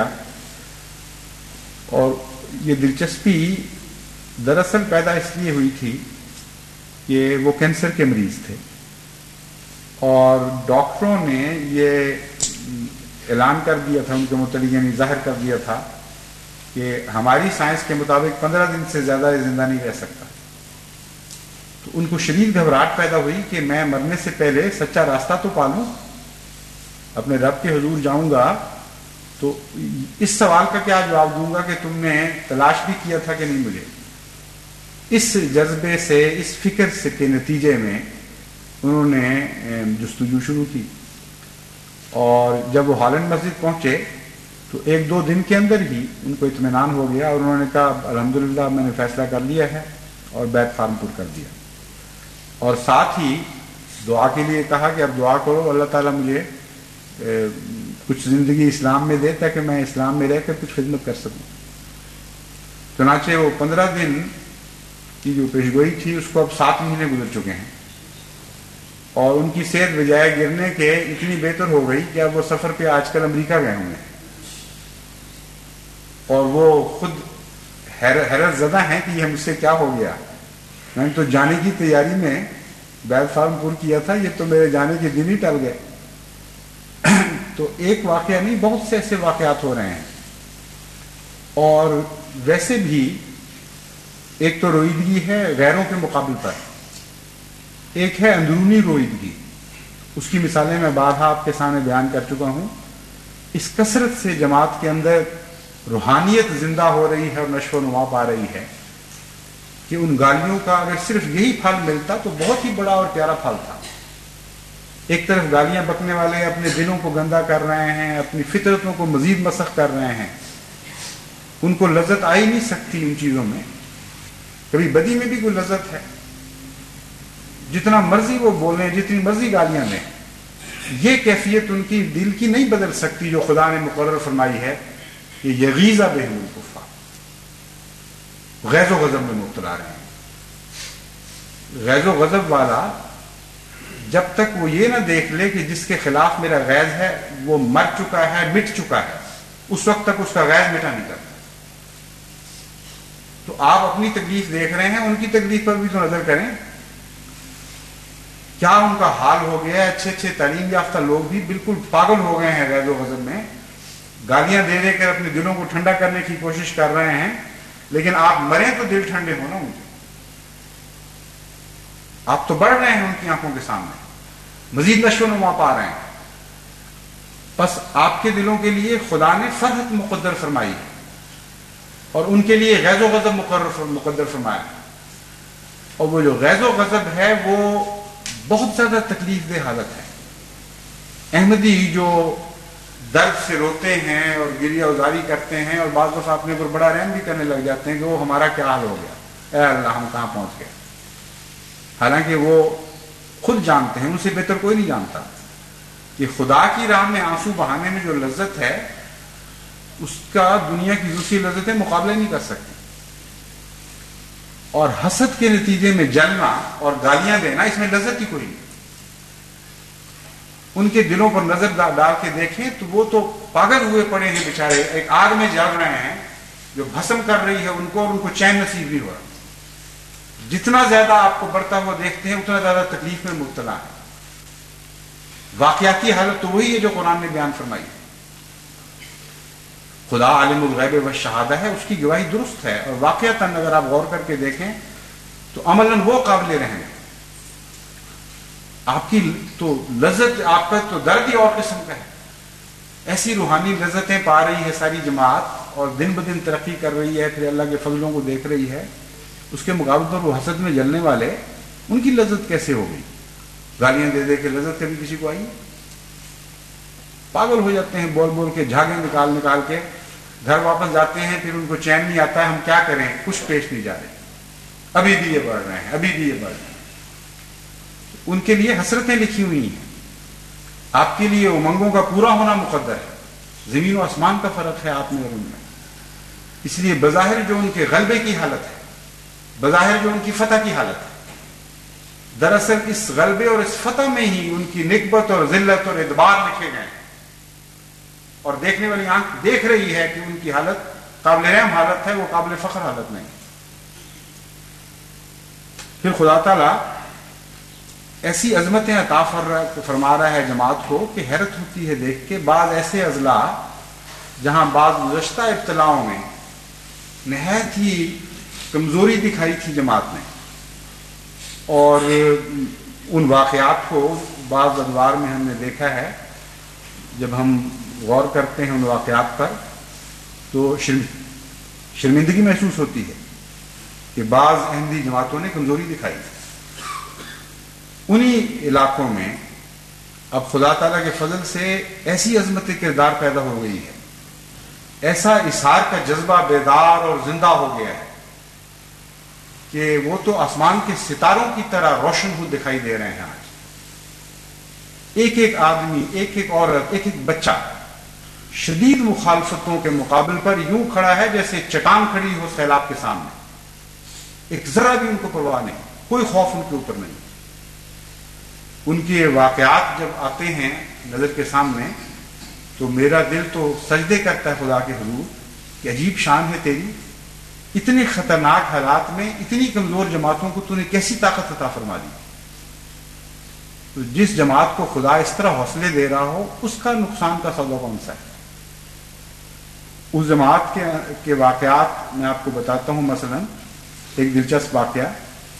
اور یہ دلچسپی دراصل پیدا اس لیے ہوئی تھی کہ وہ کینسر کے مریض تھے اور ڈاکٹروں نے یہ اعلان کر دیا تھا ان کے متعلق، یعنی ظاہر کر دیا تھا کہ ہماری سائنس کے مطابق پندرہ دن سے زیادہ یہ زندہ نہیں رہ سکتا. تو ان کو شدید گھبراہٹ پیدا ہوئی کہ میں مرنے سے پہلے سچا راستہ تو پالوں، اپنے رب کے حضور جاؤں گا تو اس سوال کا کیا جواب دوں گا کہ تم نے تلاش بھی کیا تھا کہ نہیں مجھے. اس جذبے سے، اس فکر سے کے نتیجے میں انہوں نے جستجو شروع کی، اور جب وہ ہالینڈ مسجد پہنچے تو ایک دو دن کے اندر ہی ان کو اطمینان ہو گیا اور انہوں نے کہا الحمدللہ میں نے فیصلہ کر لیا ہے، اور بیت فارم پر کر دیا. اور ساتھ ہی دعا کے لیے کہا کہ اب دعا کرو اللہ تعالیٰ مجھے کچھ زندگی اسلام میں دے تاکہ میں اسلام میں رہ کر کچھ خدمت کر سکوں. چنانچہ وہ پندرہ دن کی جو پیشگوئی تھی اس کو اب سات مہینے گزر چکے ہیں، اور ان کی صحت بجائے گرنے کے اتنی بہتر ہو گئی کہ اب وہ سفر پہ آج کل امریکہ گئے ہوئے ہیں، اور وہ خود حیرت زدہ ہیں کہ یہ مجھ سے کیا ہو گیا. میں نے تو جانے کی تیاری میں بیت فارم پور کیا تھا، یہ تو میرے جانے کے دن ہی ٹل گئے. تو ایک واقعہ نہیں، بہت سے ایسے واقعات ہو رہے ہیں. اور ویسے بھی ایک تو رویدگی ہے غیروں کے مقابل پر، ایک ہے اندرونی رویدگی. اس کی مثالیں میں بارہا آپ کے سامنے بیان کر چکا ہوں. اس کثرت سے جماعت کے اندر روحانیت زندہ ہو رہی ہے اور نشو و نما پا رہی ہے کہ ان گالیوں کا اگر صرف یہی پھل ملتا تو بہت ہی بڑا اور پیارا پھل تھا. ایک طرف گالیاں بکنے والے اپنے دلوں کو گندا کر رہے ہیں، اپنی فطرتوں کو مزید مسخ کر رہے ہیں، ان کو لذت آ ہی نہیں سکتی ان چیزوں میں. کبھی بدی میں بھی کوئی لذت ہے، جتنا مرضی وہ بولیں، جتنی مرضی گالیاں لیں، یہ کیفیت ان کی دل کی نہیں بدل سکتی جو خدا نے مقرر فرمائی ہے کہ یغیظ بہم الکفار، غیظ و غضب میں مبتلا رہے ہیں. غیظ و غضب والا جب تک وہ یہ نہ دیکھ لے کہ جس کے خلاف میرا غیظ ہے وہ مر چکا ہے، مٹ چکا ہے، اس وقت تک اس کا غیظ مٹا نہیں کرتا. تو آپ اپنی تکلیف دیکھ رہے ہیں، ان کی تکلیف پر بھی تو نظر کریں. کیا ان کا حال ہو گیا ہے. اچھے اچھے تعلیم یافتہ لوگ بھی بالکل پاگل ہو گئے ہیں غیظ و غضب میں، گالیاں دے دے کر اپنے دلوں کو ٹھنڈا کرنے کی کوشش کر رہے ہیں. لیکن آپ مریں تو دل ٹھنڈے ہو نا ان کے. آپ تو بڑھ رہے ہیں ان کی آنکھوں کے سامنے، مزید نشو و نما پا رہے ہیں. بس آپ کے دلوں کے لیے خدا نے فرحت مقدر فرمائی ہے اور ان کے لیے غیظ و غضب مقرر مقدر فرمایا. اور وہ جو غیظ و غضب ہے وہ بہت زیادہ تکلیف دہ حالت ہے. احمدی جو درد سے روتے ہیں اور گریہ ازاری کرتے ہیں اور بعض دفعہ اپنے پر بڑا رحم بھی کرنے لگ جاتے ہیں کہ وہ ہمارا کیا حال ہو گیا، اے اللہ ہم کہاں پہنچ گئے. حالانکہ وہ خود جانتے ہیں، ان سے بہتر کوئی نہیں جانتا کہ خدا کی راہ میں آنسو بہانے میں جو لذت ہے اس کا دنیا کی دوسری لذتیں مقابلہ نہیں کر سکتی. اور حسد کے نتیجے میں جلنا اور گالیاں دینا، اس میں لذت ہی کوئی نہیں. ان کے دلوں پر نظر ڈال کے دیکھیں تو وہ تو پاگل ہوئے پڑے ہیں بیچارے، ایک آگ میں جل رہے ہیں جو بھسم کر رہی ہے ان کو، اور ان کو چین نصیب نہیں ہو رہا. جتنا زیادہ آپ کو بڑھتا ہوا دیکھتے ہیں اتنا زیادہ تکلیف میں مبتلا ہے. واقعاتی حالت تو وہی ہے جو قرآن نے بیان فرمائی. خدا عالم الغیب والشہادہ ہے، اس کی گواہی درست ہے، اور واقعتاً اگر آپ غور کر کے دیکھیں تو عملاً وہ قابل رحم ہے. آپ کی تو لذت، آپ کا تو درد ہی اور قسم کا ہے. ایسی روحانی لذتیں پا رہی ہے ساری جماعت اور دن بدن ترقی کر رہی ہے، پھر اللہ کے فضلوں کو دیکھ رہی ہے. اس کے مقابل پر وہ حسد میں جلنے والے، ان کی لذت کیسے ہو گئی؟ گالیاں دے دے کے لذت کبھی کسی کو آئی؟ پاگل ہو جاتے ہیں بول بول کے، جھاگیں نکال نکال کے. گھر واپس جاتے ہیں پھر ان کو چین نہیں آتا ہے، ہم کیا کریں، کچھ پیش نہیں جا رہے، ابھی بھی یہ بڑھ رہے ہیں، ابھی بھی یہ بڑھ رہے ہیں. ان کے لیے حسرتیں لکھی ہوئی ہیں. آپ کے لیے امنگوں کا پورا ہونا مقدر ہے. زمین و آسمان کا فرق ہے آپ میں اور ان میں. اس لیے بظاہر جو ان کے غلبے کی حالت ہے، بظاہر جو ان کی فتح کی حالت ہے، دراصل اس غلبے اور اس فتح میں ہی ان کی نکبت اور ذلت اور ادبار لکھے گئے ہیں. اور دیکھنے والی آنکھ دیکھ رہی ہے کہ ان کی حالت قابل رحم حالت ہے، وہ قابل فخر حالت نہیں. پھر خدا تعالیٰ ایسی عظمتیں عطا فرما رہا ہے جماعت کو کہ حیرت ہوتی ہے دیکھ کے. بعض ایسے اضلاع جہاں بعض گزشتہ ابتلاؤں میں نہایت ہی کمزوری دکھائی تھی جماعت نے، اور ان واقعات کو بعض ادوار میں ہم نے دیکھا ہے. جب ہم غور کرتے ہیں ان واقعات پر تو شرمندگی محسوس ہوتی ہے کہ بعض احمدی جماعتوں نے کمزوری دکھائی. انہی علاقوں میں اب خدا تعالیٰ کے فضل سے ایسی عظمت کردار پیدا ہو گئی ہے، ایسا اثار کا جذبہ بیدار اور زندہ ہو گیا ہے کہ وہ تو آسمان کے ستاروں کی طرح روشن ہو دکھائی دے رہے ہیں. آج ایک ایک آدمی، ایک ایک عورت، ایک ایک بچہ شدید مخالفتوں کے مقابل پر یوں کھڑا ہے جیسے چٹان کھڑی ہو سیلاب کے سامنے. ایک ذرا بھی ان کو پرواہ نہیں، کوئی خوف ان کے اوپر نہیں. ان کے واقعات جب آتے ہیں نظر کے سامنے تو میرا دل تو سجدے کرتا ہے خدا کے حضور کہ عجیب شان ہے تیری. اتنے خطرناک حالات میں اتنی کمزور جماعتوں کو تو نے کیسی طاقت عطا فرما دی. تو جس جماعت کو خدا اس طرح حوصلے دے رہا ہو اس کا نقصان کا سبب کون سا ہے؟ اس جماعت کے کے واقعات میں آپ کو بتاتا ہوں. مثلا ایک دلچسپ واقعہ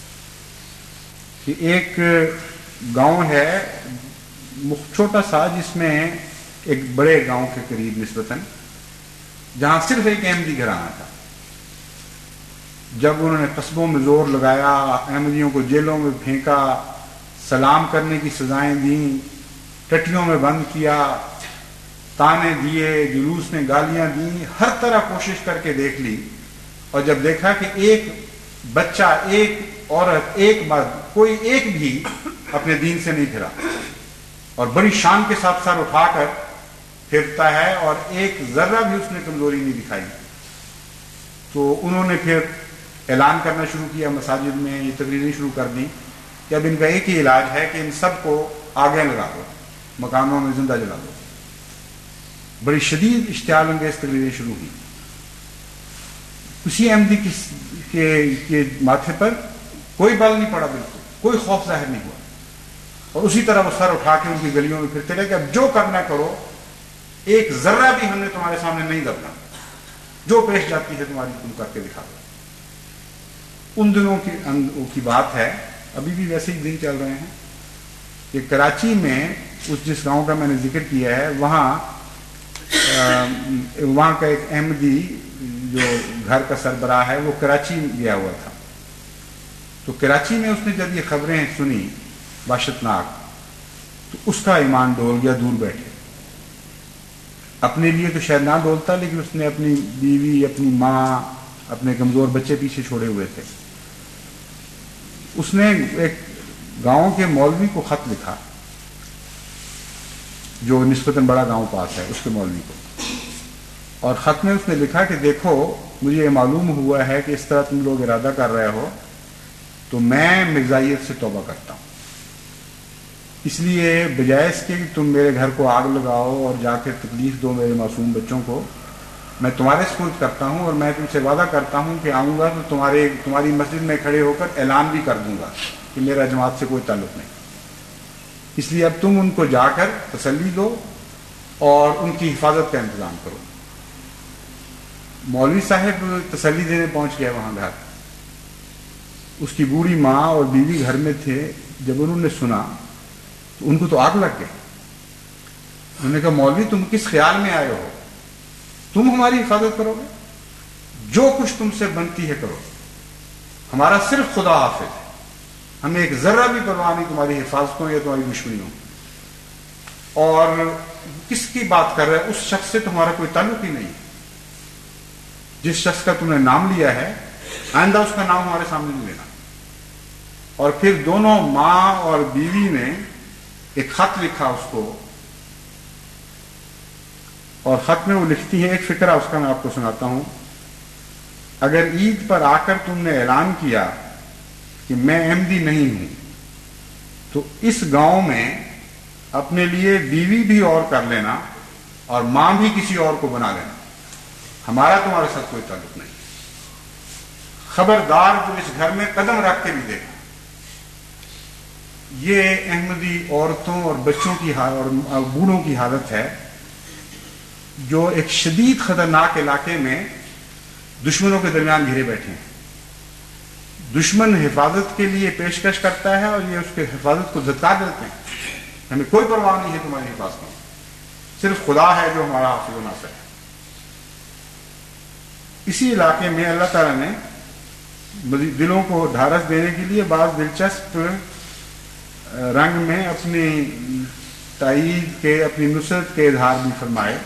کہ ایک گاؤں ہے چھوٹا سا جس میں ایک بڑے گاؤں کے قریب نسبتاً، جہاں صرف ایک احمدی گھرانہ تھا. جب انہوں نے قصبوں میں زور لگایا، احمدیوں کو جیلوں میں پھینکا، سلام کرنے کی سزائیں دیں، ٹٹیوں میں بند کیا، تانے دیے، جلوس نے گالیاں دیں، ہر طرح کوشش کر کے دیکھ لی. اور جب دیکھا کہ ایک بچہ، ایک عورت، ایک مرد، کوئی ایک بھی اپنے دین سے نہیں پھرا اور بڑی شان کے ساتھ سر اٹھا کر پھرتا ہے اور ایک ذرہ بھی اس نے کمزوری نہیں دکھائی، تو انہوں نے پھر اعلان کرنا شروع کیا مساجد میں، یہ تقریریں شروع کر دی کہ اب ان کا ایک ہی علاج ہے کہ ان سب کو آگے لگا دو، مکانوں میں زندہ جلا دو. بڑی شدید اشتعال انگیز تقریریں شروع ہوئی. اسی احمدی کے ماتھے پر کوئی بل نہیں پڑا، بالکل کوئی خوف ظاہر نہیں ہوا، اور اسی طرح وہ سر اٹھا کے ان کی گلیوں میں پھرتے رہے کہ اب جو کرنا کرو، ایک ذرہ بھی ہم نے تمہارے سامنے نہیں دبنا، جو پیش جاتی ہے تمہاری تم کر کے دکھا دو. ان دنوں کی کی بات ہے، ابھی بھی ویسے ہی دن چل رہے ہیں کہ کراچی میں اس جس گاؤں کا میں نے ذکر کیا ہے وہاں وہاں کا ایک احمدی جو گھر کا سربراہ ہے وہ کراچی گیا ہوا تھا. تو کراچی میں اس نے جب یہ خبریں سنی وحشتناک تو اس کا ایمان ڈول گیا. دور بیٹھے، اپنے لیے تو شاید نہ ڈولتا، لیکن اس نے اپنی بیوی، اپنی ماں، اپنے کمزور بچے پیچھے چھوڑے ہوئے تھے. اس نے ایک گاؤں کے مولوی کو خط لکھا جو نسبتاً بڑا گاؤں پاس ہے، اس کے مولوی کو، اور خط میں اس نے لکھا کہ دیکھو مجھے یہ معلوم ہوا ہے کہ اس طرح تم لوگ ارادہ کر رہے ہو، تو میں مرزائیت سے توبہ کرتا ہوں. اس لیے بجائے اس کے کہ تم میرے گھر کو آگ لگاؤ اور جا کے تکلیف دو میرے معصوم بچوں کو، میں تمہارے سپرد کرتا ہوں اور میں تم سے وعدہ کرتا ہوں کہ آؤں گا تو تمہارے تمہاری مسجد میں کھڑے ہو کر اعلان بھی کر دوں گا کہ میرا جماعت سے کوئی تعلق نہیں. اس لیے اب تم ان کو جا کر تسلی دو اور ان کی حفاظت کا انتظام کرو. مولوی صاحب تسلی دینے پہنچ گیا وہاں گھر. اس کی بوڑھی ماں اور بیوی گھر میں تھے. جب انہوں نے سنا تو ان کو تو آگ لگ گئی. انہوں نے کہا مولوی تم کس خیال میں آئے ہو؟ تم ہماری حفاظت کرو گے؟ جو کچھ تم سے بنتی ہے کرو، ہمارا صرف خدا حافظ ہے، ہمیں ایک ذرہ بھی پرواہ نہیں تمہاری حفاظتوں یا تمہاری دشمنیوں. اور کس کی بات کر رہے؟ اس شخص سے تمہارا کوئی تعلق ہی نہیں. جس شخص کا تم نے نام لیا ہے آئندہ اس کا نام ہمارے سامنے نہیں لینا. اور پھر دونوں ماں اور بیوی نے ایک خط لکھا اس کو، اور خط میں وہ لکھتی ہے، ایک فکرہ اس کا میں آپ کو سناتا ہوں. اگر عید پر آ کر تم نے اعلان کیا کہ میں احمدی نہیں ہوں تو اس گاؤں میں اپنے لیے بیوی بھی اور کر لینا اور ماں بھی کسی اور کو بنا لینا، ہمارا تمہارے ساتھ کوئی تعلق نہیں. خبردار جو اس گھر میں قدم رکھ کے بھی دیکھا. یہ احمدی عورتوں اور بچوں کی اور بوڑھوں کی حالت ہے جو ایک شدید خطرناک علاقے میں دشمنوں کے درمیان گھرے بیٹھے ہیں. دشمن حفاظت کے لیے پیشکش کرتا ہے اور یہ اس کے حفاظت کو دھتکار دیتے ہیں. ہمیں کوئی پرواہ نہیں ہے تمہاری حفاظت میں، صرف خدا ہے جو ہمارا حافظ و ناصر ہے. اسی علاقے میں اللہ تعالیٰ نے دلوں کو ڈھارس دینے کے لیے بعض دلچسپ رنگ میں اپنی تائید کے، اپنی نصرت کے اظہار بھی فرمائے.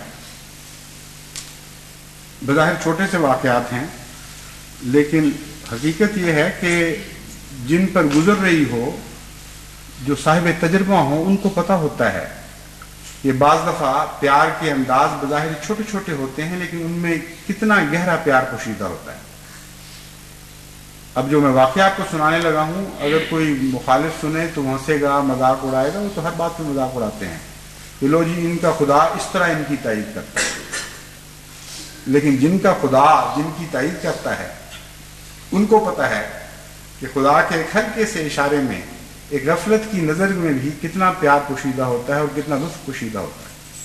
بظاہر چھوٹے سے واقعات ہیں، لیکن حقیقت یہ ہے کہ جن پر گزر رہی ہو، جو صاحب تجربہ ہوں، ان کو پتہ ہوتا ہے کہ بعض دفعہ پیار کے انداز بظاہر چھوٹے چھوٹے ہوتے ہیں، لیکن ان میں کتنا گہرا پیار پوشیدہ ہوتا ہے. اب جو میں واقعات کو سنانے لگا ہوں، اگر کوئی مخالف سنے تو ہنسے گا، مذاق اڑائے گا. وہ تو ہر بات پہ مذاق اڑاتے ہیں کہ لو جی ان کا خدا اس طرح ان کی تائید کرتا ہے. لیکن جن کا خدا جن کی تائید کرتا ہے، ان کو پتہ ہے کہ خدا کے ایک ہلکے سے اشارے میں، ایک غفلت کی نظر میں بھی کتنا پیار پوشیدہ ہوتا ہے اور کتنا لطف پوشیدہ ہوتا ہے.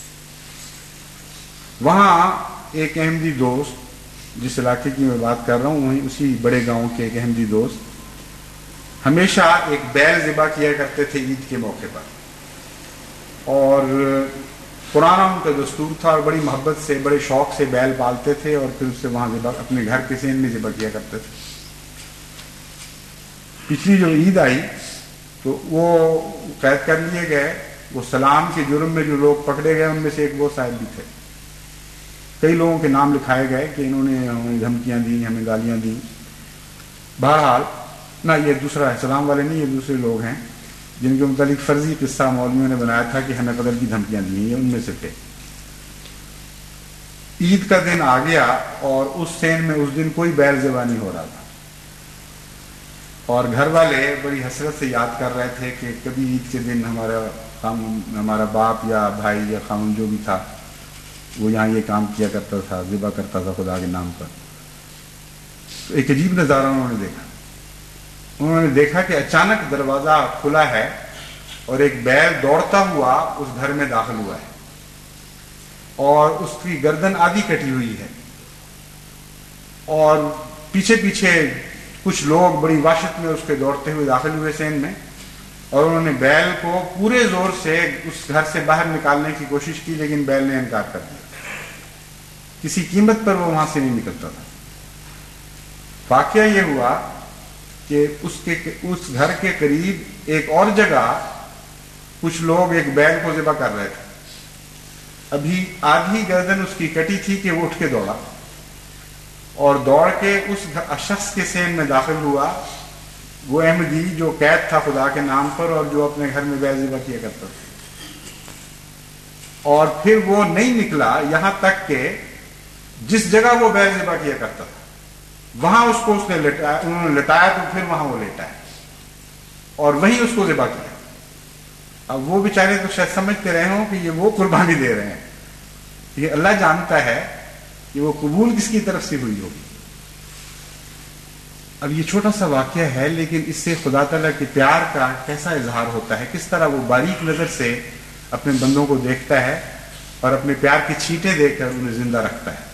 وہاں ایک احمدی دوست، جس علاقے کی میں بات کر رہا ہوں، وہیں اسی بڑے گاؤں کے ایک احمدی دوست ہمیشہ ایک بیل ذبح کیا کرتے تھے عید کے موقع پر، اور پرانا ان کا دستور تھا، اور بڑی محبت سے، بڑے شوق سے بیل پالتے تھے اور پھر اس سے وہاں ذبح اپنے گھر کے سین میں ذبح کیا کرتے تھے. پچھلی جو عید آئی تو وہ قید کر لیے گئے. وہ سلام کے جرم میں جو لوگ پکڑے گئے ان میں سے ایک وہ صاحب بھی تھے. کئی لوگوں کے نام لکھائے گئے کہ انہوں نے ہمیں دھمکیاں دی، ہمیں گالیاں دی. بہرحال نہ، یہ دوسرا ہے، سلام والے نہیں، یہ دوسرے لوگ ہیں جن کے متعلق فرضی قصہ مولویوں نے بنایا تھا کہ ہمیں قتل کی دھمکیاں دی ہیں، یہ ان میں سے تھے. عید کا دن آ گیا اور اس سین میں اس دن کوئی بیل ذبح نہیں ہو رہا تھا، اور گھر والے بڑی حسرت سے یاد کر رہے تھے کہ کبھی عید کے دن ہمارا خامن، ہمارا باپ یا بھائی یا خامن جو بھی تھا، وہ یہاں یہ کام کیا کرتا تھا، ذبح کرتا تھا خدا کے نام پر. تو ایک عجیب نظارہ انہوں نے دیکھا. انہوں نے دیکھا کہ اچانک دروازہ کھلا ہے اور ایک بیل دوڑتا ہوا اس گھر میں داخل ہوا ہے، اور اس کی گردن آدھی کٹی ہوئی ہے، اور پیچھے پیچھے کچھ لوگ بڑی وحشت میں اس کے دوڑتے ہوئے داخل ہوئے سین میں، اور انہوں نے بیل کو پورے زور سے اس گھر سے باہر نکالنے کی کوشش کی، لیکن بیل نے انکار کر دیا. کسی قیمت پر وہ وہاں سے نہیں نکلتا تھا. واقعہ یہ ہوا کہ اس کے اس گھر کے قریب ایک اور جگہ کچھ لوگ ایک بیل کو ذبح کر رہے تھے. ابھی آدھی گردن اس کی کٹی تھی کہ وہ اٹھ کے دوڑا، اور دوڑ کے اس شخص کے سین میں داخل ہوا، وہ احمدی جو قید تھا خدا کے نام پر اور جو اپنے گھر میں بیل ذبح کیا کرتا تھا. اور پھر وہ نہیں نکلا یہاں تک کہ جس جگہ وہ بیل ذبح کیا کرتا تھا وہاں اس کو اس نے لٹایا، انہوں نے لٹایا تو پھر وہاں وہ لیٹا ہے اور وہیں اس کو ذبح کیا. اب وہ بیچارے تو شاید سمجھتے رہے ہوں کہ یہ وہ قربانی دے رہے ہیں، یہ اللہ جانتا ہے کہ وہ قبول کس کی طرف سے ہوئی ہوگی. اب یہ چھوٹا سا واقعہ ہے، لیکن اس سے خدا تعالیٰ کے پیار کا کیسا اظہار ہوتا ہے، کس طرح وہ باریک نظر سے اپنے بندوں کو دیکھتا ہے اور اپنے پیار کی چھینٹیں دے کر انہیں زندہ رکھتا ہے.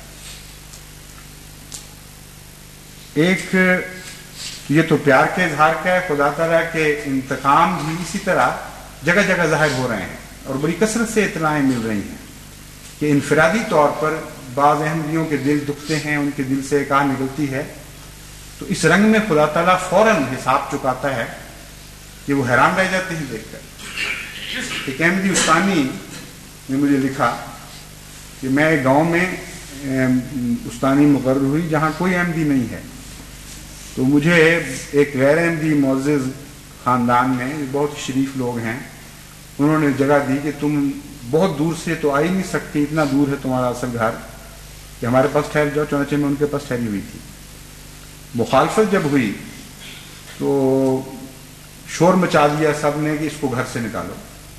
ایک یہ تو پیار کے اظہار کا ہے. خدا تعالیٰ کے انتقام بھی اسی طرح جگہ جگہ ظاہر ہو رہے ہیں، اور بڑی کثرت سے اطلاعیں مل رہی ہیں کہ انفرادی طور پر بعض احمدیوں کے دل دکھتے ہیں، ان کے دل سے ایک آہ نکلتی ہے. تو اس رنگ میں خدا تعالیٰ فوراً حساب چکاتا ہے کہ وہ حیران رہ جاتے ہیں دیکھ کر. ایک احمدی استانی نے مجھے لکھا کہ میں ایک گاؤں میں استانی مقرر ہوئی جہاں کوئی احمدی نہیں ہے. تو مجھے ایک غیر احمدی معزز خاندان میں، بہت شریف لوگ ہیں، انہوں نے جگہ دی کہ تم بہت دور سے تو آ ہی نہیں سکتے، اتنا دور ہے تمہارا اصل گھر، کہ ہمارے پاس ٹھہر جاؤ. چنانچہ میں ان کے پاس ٹھہری ہوئی تھی. مخالفت جب ہوئی تو شور مچا دیا سب نے کہ اس کو گھر سے نکالو.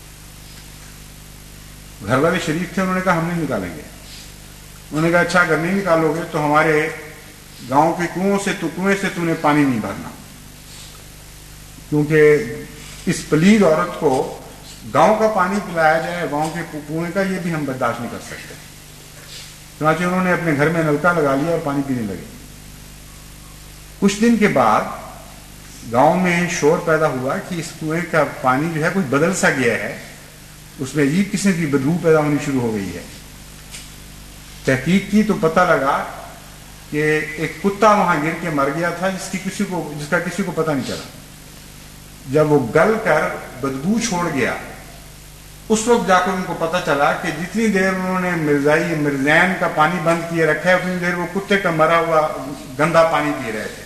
گھر والے شریف تھے، انہوں نے کہا ہم نہیں نکالیں گے. انہوں نے کہا اچھا اگر نہیں نکالو گے تو ہمارے گاؤں کے کنویں سے تو کنویں سے تم نے پانی نہیں بھرنا، کیونکہ اس پلید عورت کو گاؤں کا پانی پلایا جائے، گاؤں کے کنویں کا، یہ بھی ہم برداشت نہیں کر سکتے۔ چنانچہ انہوں نے اپنے گھر میں نلکا لگا لیا اور پانی پینے لگے۔ کچھ دن کے بعد گاؤں میں شور پیدا ہوا کہ اس کنویں کا پانی جو ہے کچھ بدل سا گیا ہے، اس میں عجیب قسم کی بدبو پیدا ہونی شروع ہو گئی ہے۔ تحقیق کی تو پتہ لگا کہ ایک کتا وہاں گر کے مر گیا تھا، جس کی کسی کو جس کا کسی کو پتہ نہیں چلا۔ جب وہ گل کر بدبو چھوڑ گیا، اس وقت جا کر ان کو پتہ چلا کہ جتنی دیر انہوں نے مرزائی مرزین کا پانی بند کیے رکھا ہے، اتنی دیر وہ کتے کا مرا ہوا گندا پانی پی رہے تھے۔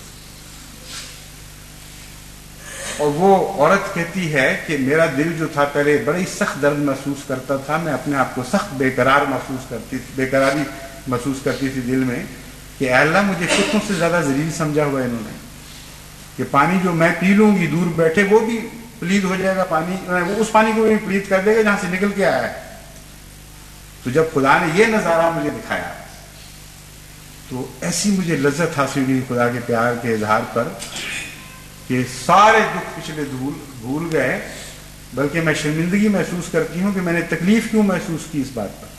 اور وہ عورت کہتی ہے کہ میرا دل جو تھا پہلے بڑی سخت درد محسوس کرتا تھا، میں اپنے آپ کو سخت بے قرار محسوس کرتی بے قراری محسوس کرتی تھی دل میں کہ اے اللہ مجھے کتوں سے زیادہ ذلیل سمجھا ہوا ہے انہوں نے، کہ پانی جو میں پی لوں گی دور بیٹھے وہ بھی پلید ہو جائے گا، پانی وہ اس پانی کو بھی پلید کر دے گا جہاں سے نکل کے آیا ہے۔ تو جب خدا نے یہ نظارہ مجھے دکھایا تو ایسی مجھے لذت حاصل ہوئی خدا کے پیار کے اظہار پر کہ سارے دکھ پچھلے دھول بھول گئے، بلکہ میں شرمندگی محسوس کرتی ہوں کہ میں نے تکلیف کیوں محسوس کی اس بات پر۔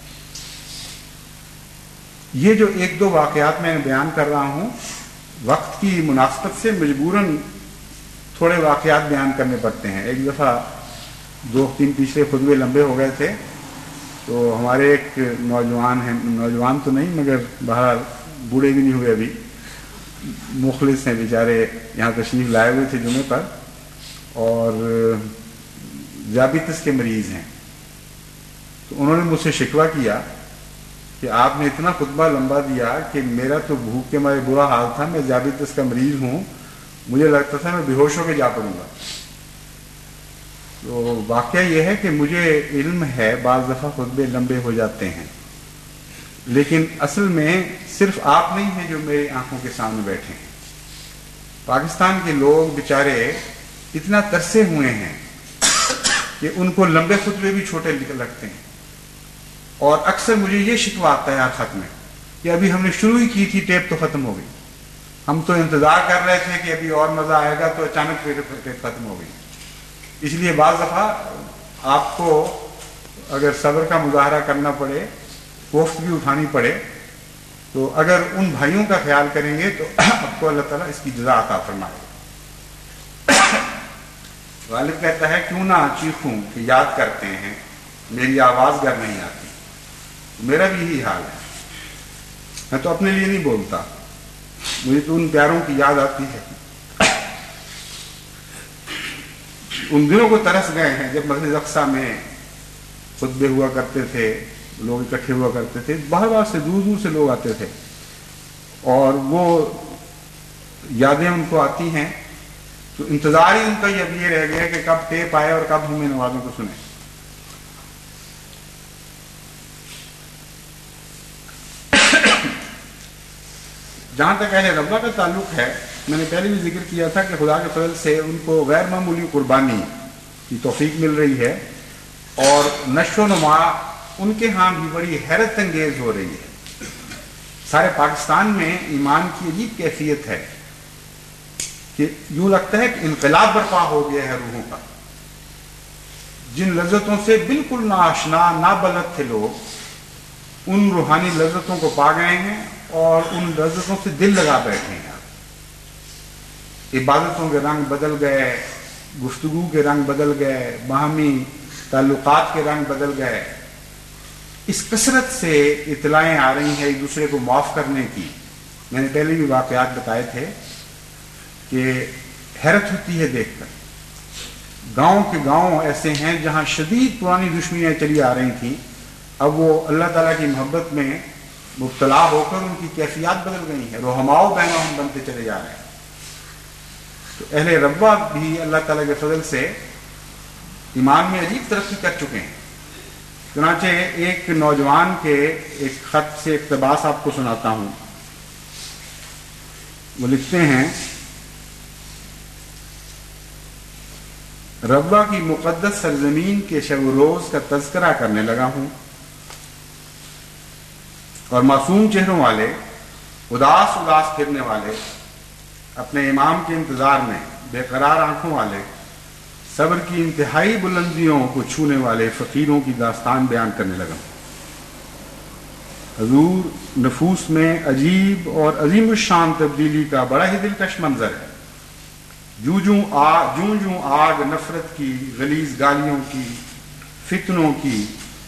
یہ جو ایک دو واقعات میں بیان کر رہا ہوں، وقت کی مناسبت سے مجبوراً تھوڑے واقعات بیان کرنے پڑتے ہیں۔ ایک دفعہ دو تین پچھلے خطبے لمبے ہو گئے تھے تو ہمارے ایک نوجوان ہیں، نوجوان تو نہیں مگر بہرحال بوڑھے بھی نہیں ہوئے ابھی، مخلص ہیں بیچارے، یہاں تشریف لائے ہوئے تھے جمعے پر، اور ذیابیطس کے مریض ہیں۔ تو انہوں نے مجھ سے شکوہ کیا کہ آپ نے اتنا خطبہ لمبا دیا کہ میرا تو بھوک کے مارے برا حال تھا، میں ذیابیطس کا مریض ہوں، مجھے لگتا تھا میں بے ہوش ہو کے جا پڑوں گا۔ تو واقعہ یہ ہے کہ مجھے علم ہے بعض دفعہ خطبے لمبے ہو جاتے ہیں، لیکن اصل میں صرف آپ نہیں ہیں جو میری آنکھوں کے سامنے بیٹھے ہیں۔ پاکستان کے لوگ بیچارے اتنا ترسے ہوئے ہیں کہ ان کو لمبے خطبے بھی چھوٹے لگتے ہیں، اور اکثر مجھے یہ شکوہ آتا ہے ہر خط میں کہ ابھی ہم نے شروع ہی کی تھی، ٹیپ تو ختم ہو گئی، ہم تو انتظار کر رہے تھے کہ ابھی اور مزہ آئے گا، تو اچانک ٹیپ ختم ہو گئی۔ اس لیے بعض دفعہ آپ کو اگر صبر کا مظاہرہ کرنا پڑے، کوفت بھی اٹھانی پڑے، تو اگر ان بھائیوں کا خیال کریں گے تو آپ کو اللہ تعالیٰ اس کی جزا عطا فرمائے۔ غالب کہتا ہے کیوں نہ چیخوں کہ یاد کرتے ہیں، میری آواز گر نہیں آتی۔ میرا بھی یہی حال ہے، میں تو اپنے لیے نہیں بولتا، مجھے تو ان پیاروں کی یاد آتی ہے، ان دنوں کو ترس گئے ہیں جب مسجد اقصیٰ میں خطبے ہوا کرتے تھے، لوگ اکٹھے ہوا کرتے تھے، باہر باہر سے دور دور سے لوگ آتے تھے، اور وہ یادیں ان کو آتی ہیں، تو انتظار ہی ان کا اب یہ رہ گیا کہ کب ٹیپ آئے اور کب ہمیں نمازوں کو سنیں۔ جہاں تک اہل ربہ کا تعلق ہے، میں نے پہلے بھی ذکر کیا تھا کہ خدا کے فضل سے ان کو غیر معمولی قربانی کی توفیق مل رہی ہے، اور نشو و نما ان کے ہاں بھی بڑی حیرت انگیز ہو رہی ہے۔ سارے پاکستان میں ایمان کی عجیب کیفیت ہے کہ یوں لگتا ہے کہ انقلاب برپا ہو گیا ہے روحوں کا۔ جن لذتوں سے بالکل ناآشنا نابلد تھے لوگ، ان روحانی لذتوں کو پا گئے ہیں اور ان لذتوں سے دل لگا بیٹھے ہیں۔ عبادتوں کے رنگ بدل گئے، گفتگو کے رنگ بدل گئے، باہمی تعلقات کے رنگ بدل گئے۔ اس کثرت سے اطلاعیں آ رہی ہیں ایک دوسرے کو معاف کرنے کی۔ میں نے پہلے بھی واقعات بتائے تھے کہ حیرت ہوتی ہے دیکھ کر۔ گاؤں کے گاؤں ایسے ہیں جہاں شدید پرانی دشمنیاں چلی آ رہی تھیں، اب وہ اللہ تعالیٰ کی محبت میں مبتلا ہو کر ان کی کیفیات بدل گئی ہیں، رحماؤ بینہم بنتے چلے جا رہے ہیں۔ تو اہل ربہ بھی اللہ تعالیٰ کے فضل سے ایمان میں عجیب ترقی کر چکے ہیں۔ چنانچہ ایک نوجوان کے ایک خط سے اقتباس آپ کو سناتا ہوں۔ وہ لکھتے ہیں، ربہ کی مقدس سرزمین کے شب و روز کا تذکرہ کرنے لگا ہوں، اور معصوم چہروں والے، اداس اداس پھرنے والے، اپنے امام کے انتظار میں بے قرار آنکھوں والے، صبر کی انتہائی بلندیوں کو چھونے والے فقیروں کی داستان بیان کرنے لگا۔ حضور نفوس میں عجیب اور عظیم الشان تبدیلی کا بڑا ہی دلکش منظر ہے۔ جوں جوں آگ جوں جوں آگ نفرت کی، غلیظ گالیوں کی، فتنوں کی،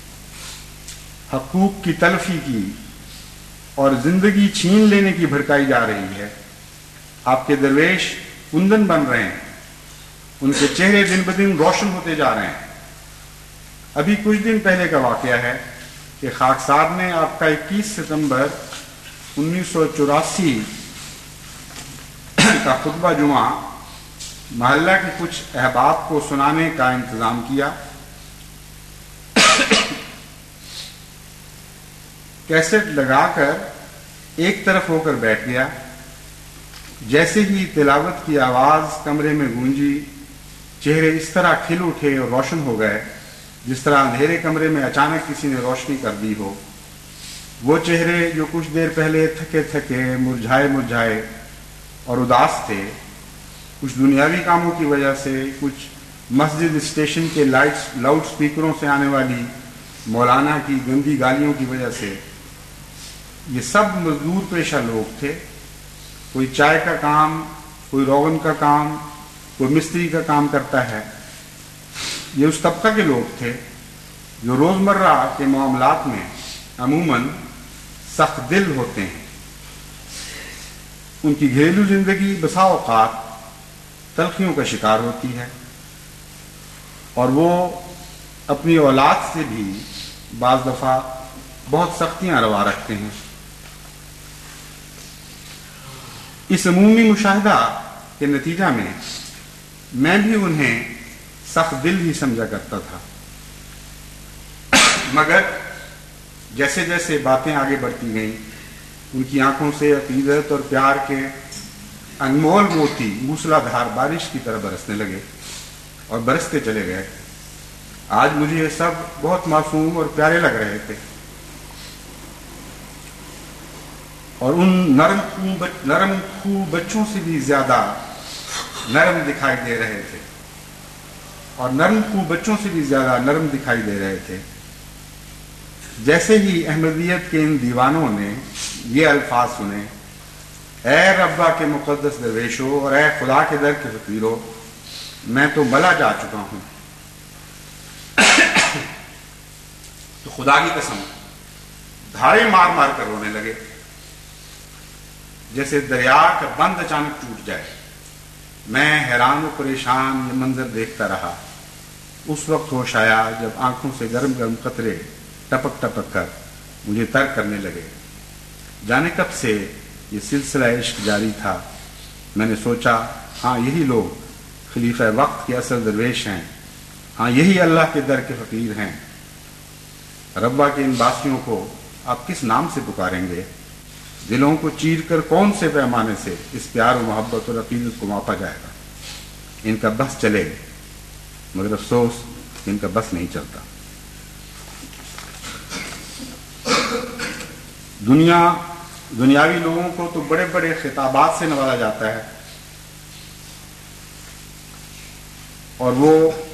حقوق کی تلفی کی اور زندگی چھین لینے کی بھڑکائی جا رہی ہے، آپ کے درویش کندن بن رہے ہیں، ان کے چہرے دن بدن روشن ہوتے جا رہے ہیں۔ ابھی کچھ دن پہلے کا واقعہ ہے کہ خاکسار نے آپ کا اکیس ستمبر انیس سو چوراسی کا خطبہ جمعہ محلہ کے کچھ احباب کو سنانے کا انتظام کیا۔ کیسٹ لگا کر ایک طرف ہو کر بیٹھ گیا۔ جیسے ہی تلاوت کی آواز کمرے میں گونجی، چہرے اس طرح کھل اٹھے اور روشن ہو گئے جس طرح اندھیرے کمرے میں اچانک کسی نے روشنی کر دی ہو۔ وہ چہرے جو کچھ دیر پہلے تھکے تھکے، مرجھائے مرجھائے اور اداس تھے، کچھ دنیاوی کاموں کی وجہ سے، کچھ مسجد اسٹیشن کے لائٹس لاؤڈ سپیکروں سے آنے والی مولانا کی گندی گالیوں کی وجہ سے، یہ سب مزدور پیشہ لوگ تھے۔ کوئی چائے کا کام، کوئی روغن کا کام، کوئی مستری کا کام کرتا ہے۔ یہ اس طبقہ کے لوگ تھے جو روزمرہ کے معاملات میں عموماً سخت دل ہوتے ہیں۔ ان کی گھریلو زندگی بسا اوقات تلخیوں کا شکار ہوتی ہے اور وہ اپنی اولاد سے بھی بعض دفعہ بہت سختیاں روا رکھتے ہیں۔ اس عمومی مشاہدہ کے نتیجہ میں میں بھی انہیں سخت دل ہی سمجھا کرتا تھا، مگر جیسے جیسے باتیں آگے بڑھتی گئیں ان کی آنکھوں سے عقیدت اور پیار کے انمول موتی موسلا دھار بارش کی طرح برسنے لگے اور برستے چلے گئے۔ آج مجھے یہ سب بہت معصوم اور پیارے لگ رہے تھے اور ان نرم خو نرم خو بچوں سے بھی زیادہ نرم دکھائی دے رہے تھے اور نرم خو بچوں سے بھی زیادہ نرم دکھائی دے رہے تھے۔ جیسے ہی احمدیت کے ان دیوانوں نے یہ الفاظ سنے، اے ربا کے مقدس درویشو اور اے خدا کے در کے فقیرو، میں تو ملا جا چکا ہوں، تو خدا کی قسم دھاڑے مار مار کر رونے لگے جیسے دریا کا بند اچانک ٹوٹ جائے۔ میں حیران و پریشان یہ منظر دیکھتا رہا۔ اس وقت ہوش آیا جب آنکھوں سے گرم گرم قطرے ٹپک ٹپک کر مجھے ترک کرنے لگے۔ جانے کب سے یہ سلسلہ عشق جاری تھا۔ میں نے سوچا، ہاں یہی لوگ خلیفہ وقت کے اصل درویش ہیں، ہاں یہی اللہ کے در کے فقیر ہیں۔ ربا کے ان باسیوں کو آپ کس نام سے پکاریں گے؟ دلوں کو چیر کر کون سے پیمانے سے اس پیار و محبت اور عقیدت کو ماپا جائے گا؟ ان کا بس چلے مگر افسوس کہ ان کا بس نہیں چلتا۔ دنیا دنیاوی لوگوں کو تو بڑے بڑے خطابات سے نوازا جاتا ہے اور وہ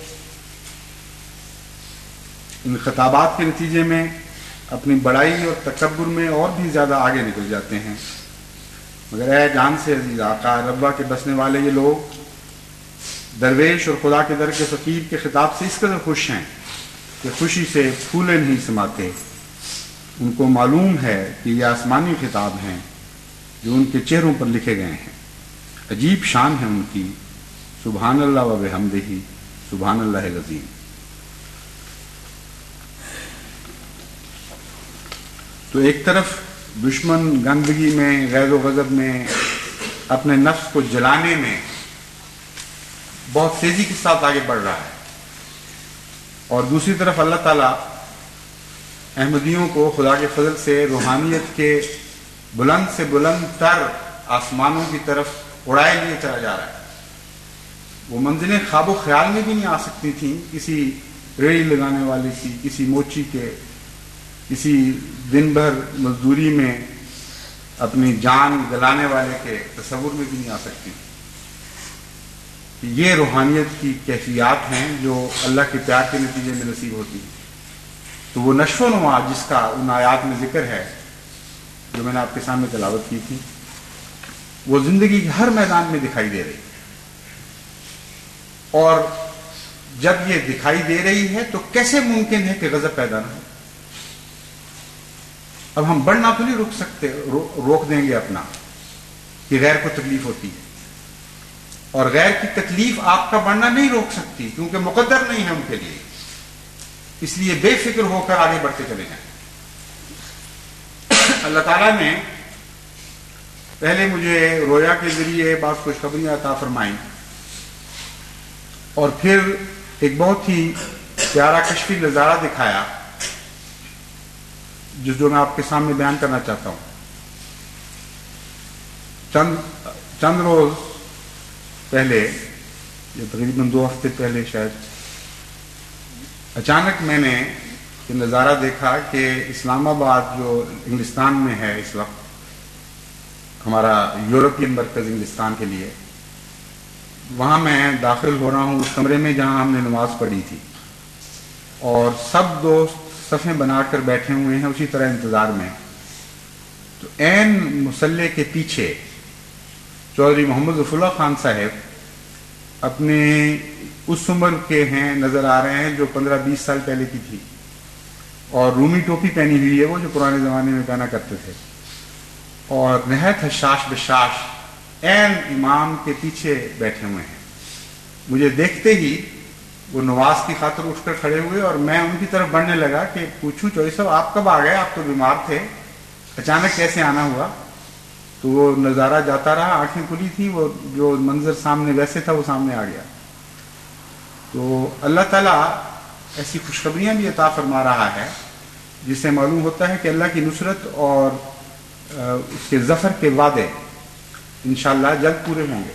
ان خطابات کے نتیجے میں اپنی بڑائی اور تکبر میں اور بھی زیادہ آگے نکل جاتے ہیں، مگر اے جان سے عزیز آقا، ربا کے بسنے والے یہ لوگ درویش اور خدا کے در کے فقیر کے خطاب سے اس قدر خوش ہیں کہ خوشی سے پھولے نہیں سماتے۔ ان کو معلوم ہے کہ یہ آسمانی خطاب ہیں جو ان کے چہروں پر لکھے گئے ہیں۔ عجیب شان ہے ان کی، سبحان اللہ و بحمدہ، سبحان اللہ العظیم۔ تو ایک طرف دشمن گندگی میں، غیظ و غضب میں، اپنے نفس کو جلانے میں بہت تیزی کے ساتھ آگے بڑھ رہا ہے، اور دوسری طرف اللہ تعالیٰ احمدیوں کو خدا کے فضل سے روحانیت کے بلند سے بلند تر آسمانوں کی طرف اڑائے لیے چلا جا رہا ہے۔ وہ منزلیں خواب و خیال میں بھی نہیں آ سکتی تھیں کسی ریڑھی لگانے والے کی، کسی موچی کے، کسی دن بھر مزدوری میں اپنی جان گلانے والے کے تصور میں بھی نہیں آ سکتی۔ کہ یہ روحانیت کی کیفیات ہیں جو اللہ کے پیار کے نتیجے میں نصیب ہوتی ہیں. تو وہ نشو و نما جس کا ان آیات میں ذکر ہے جو میں نے آپ کے سامنے تلاوت کی تھی، وہ زندگی کے ہر میدان میں دکھائی دے رہی. اور جب یہ دکھائی دے رہی ہے تو کیسے ممکن ہے کہ غضب پیدا نہ ہو؟ اب ہم بڑھنا تو نہیں روک سکتے، رو, روک دیں گے اپنا کہ غیر کو تکلیف ہوتی ہے، اور غیر کی تکلیف آپ کا بڑھنا نہیں روک سکتی کیونکہ مقدر نہیں ہے ان کے لیے. اس لیے بے فکر ہو کر آگے بڑھتے چلے جائیں. اللہ تعالیٰ نے پہلے مجھے رویا کے ذریعے بعض خوشخبریاں عطا فرمائیں، اور پھر ایک بہت ہی پیارا کشفی نظارہ دکھایا جس جو میں آپ کے سامنے بیان کرنا چاہتا ہوں. چند چند روز پہلے، یہ تقریباً دو ہفتے پہلے شاید، اچانک میں نے یہ نظارہ دیکھا کہ اسلام آباد جو انگلستان میں ہے اس وقت، ہمارا یورپین مرکز انگلستان کے لیے، وہاں میں داخل ہو رہا ہوں اس کمرے میں جہاں ہم نے نماز پڑھی تھی، اور سب دوست صفیں بنا کر بیٹھے ہوئے ہیں اسی طرح انتظار میں. تو عین مصلی کے پیچھے چودھری محمد ظفر اللہ خان صاحب اپنے اس عمر کے ہیں نظر آ رہے ہیں جو پندرہ بیس سال پہلے کی تھی، اور رومی ٹوپی پہنی ہوئی ہے وہ جو پرانے زمانے میں پہنا کرتے تھے، اور نہایت حشاش بشاش عین امام کے پیچھے بیٹھے ہوئے ہیں. مجھے دیکھتے ہی وہ نواز کی خاطر اٹھ کر کھڑے ہوئے اور میں ان کی طرف بڑھنے لگا کہ پوچھوں چوہدری صاحب آپ کب آ گئے، آپ تو بیمار تھے، اچانک کیسے آنا ہوا؟ تو وہ نظارہ جاتا رہا، آنکھیں کھلی تھی، وہ جو منظر سامنے ویسے تھا وہ سامنے آ گیا. تو اللہ تعالیٰ ایسی خوشخبریاں بھی عطا فرما رہا ہے جس سے معلوم ہوتا ہے کہ اللہ کی نصرت اور اس کے ظفر کے وعدے انشاءاللہ جلد پورے ہوں گے.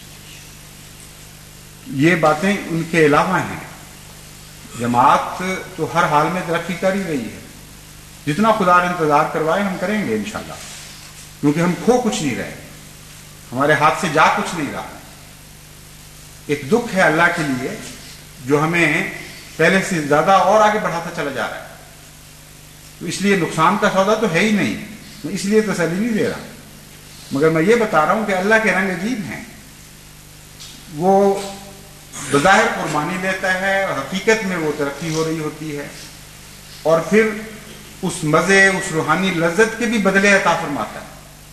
یہ باتیں ان کے علاوہ ہیں. جماعت تو ہر حال میں ترقی کر ہی رہی ہے، جتنا خدا نے انتظار کروائے ہم کریں گے انشاءاللہ، کیونکہ ہم کھو کچھ نہیں رہے، ہمارے ہاتھ سے جا کچھ نہیں رہا. ایک دکھ ہے اللہ کے لیے جو ہمیں پہلے سے زیادہ اور آگے بڑھاتا چلا جا رہا ہے. تو اس لیے نقصان کا سودا تو ہے ہی نہیں، میں اس لیے تسلی نہیں دے رہا، مگر میں یہ بتا رہا ہوں کہ اللہ کے رنگ عجیب ہیں. وہ بظاہر قربانی لیتا ہے اور حقیقت میں وہ ترقی ہو رہی ہوتی ہے، اور پھر اس مزے، اس روحانی لذت کے بھی بدلے عطا فرماتا ہے.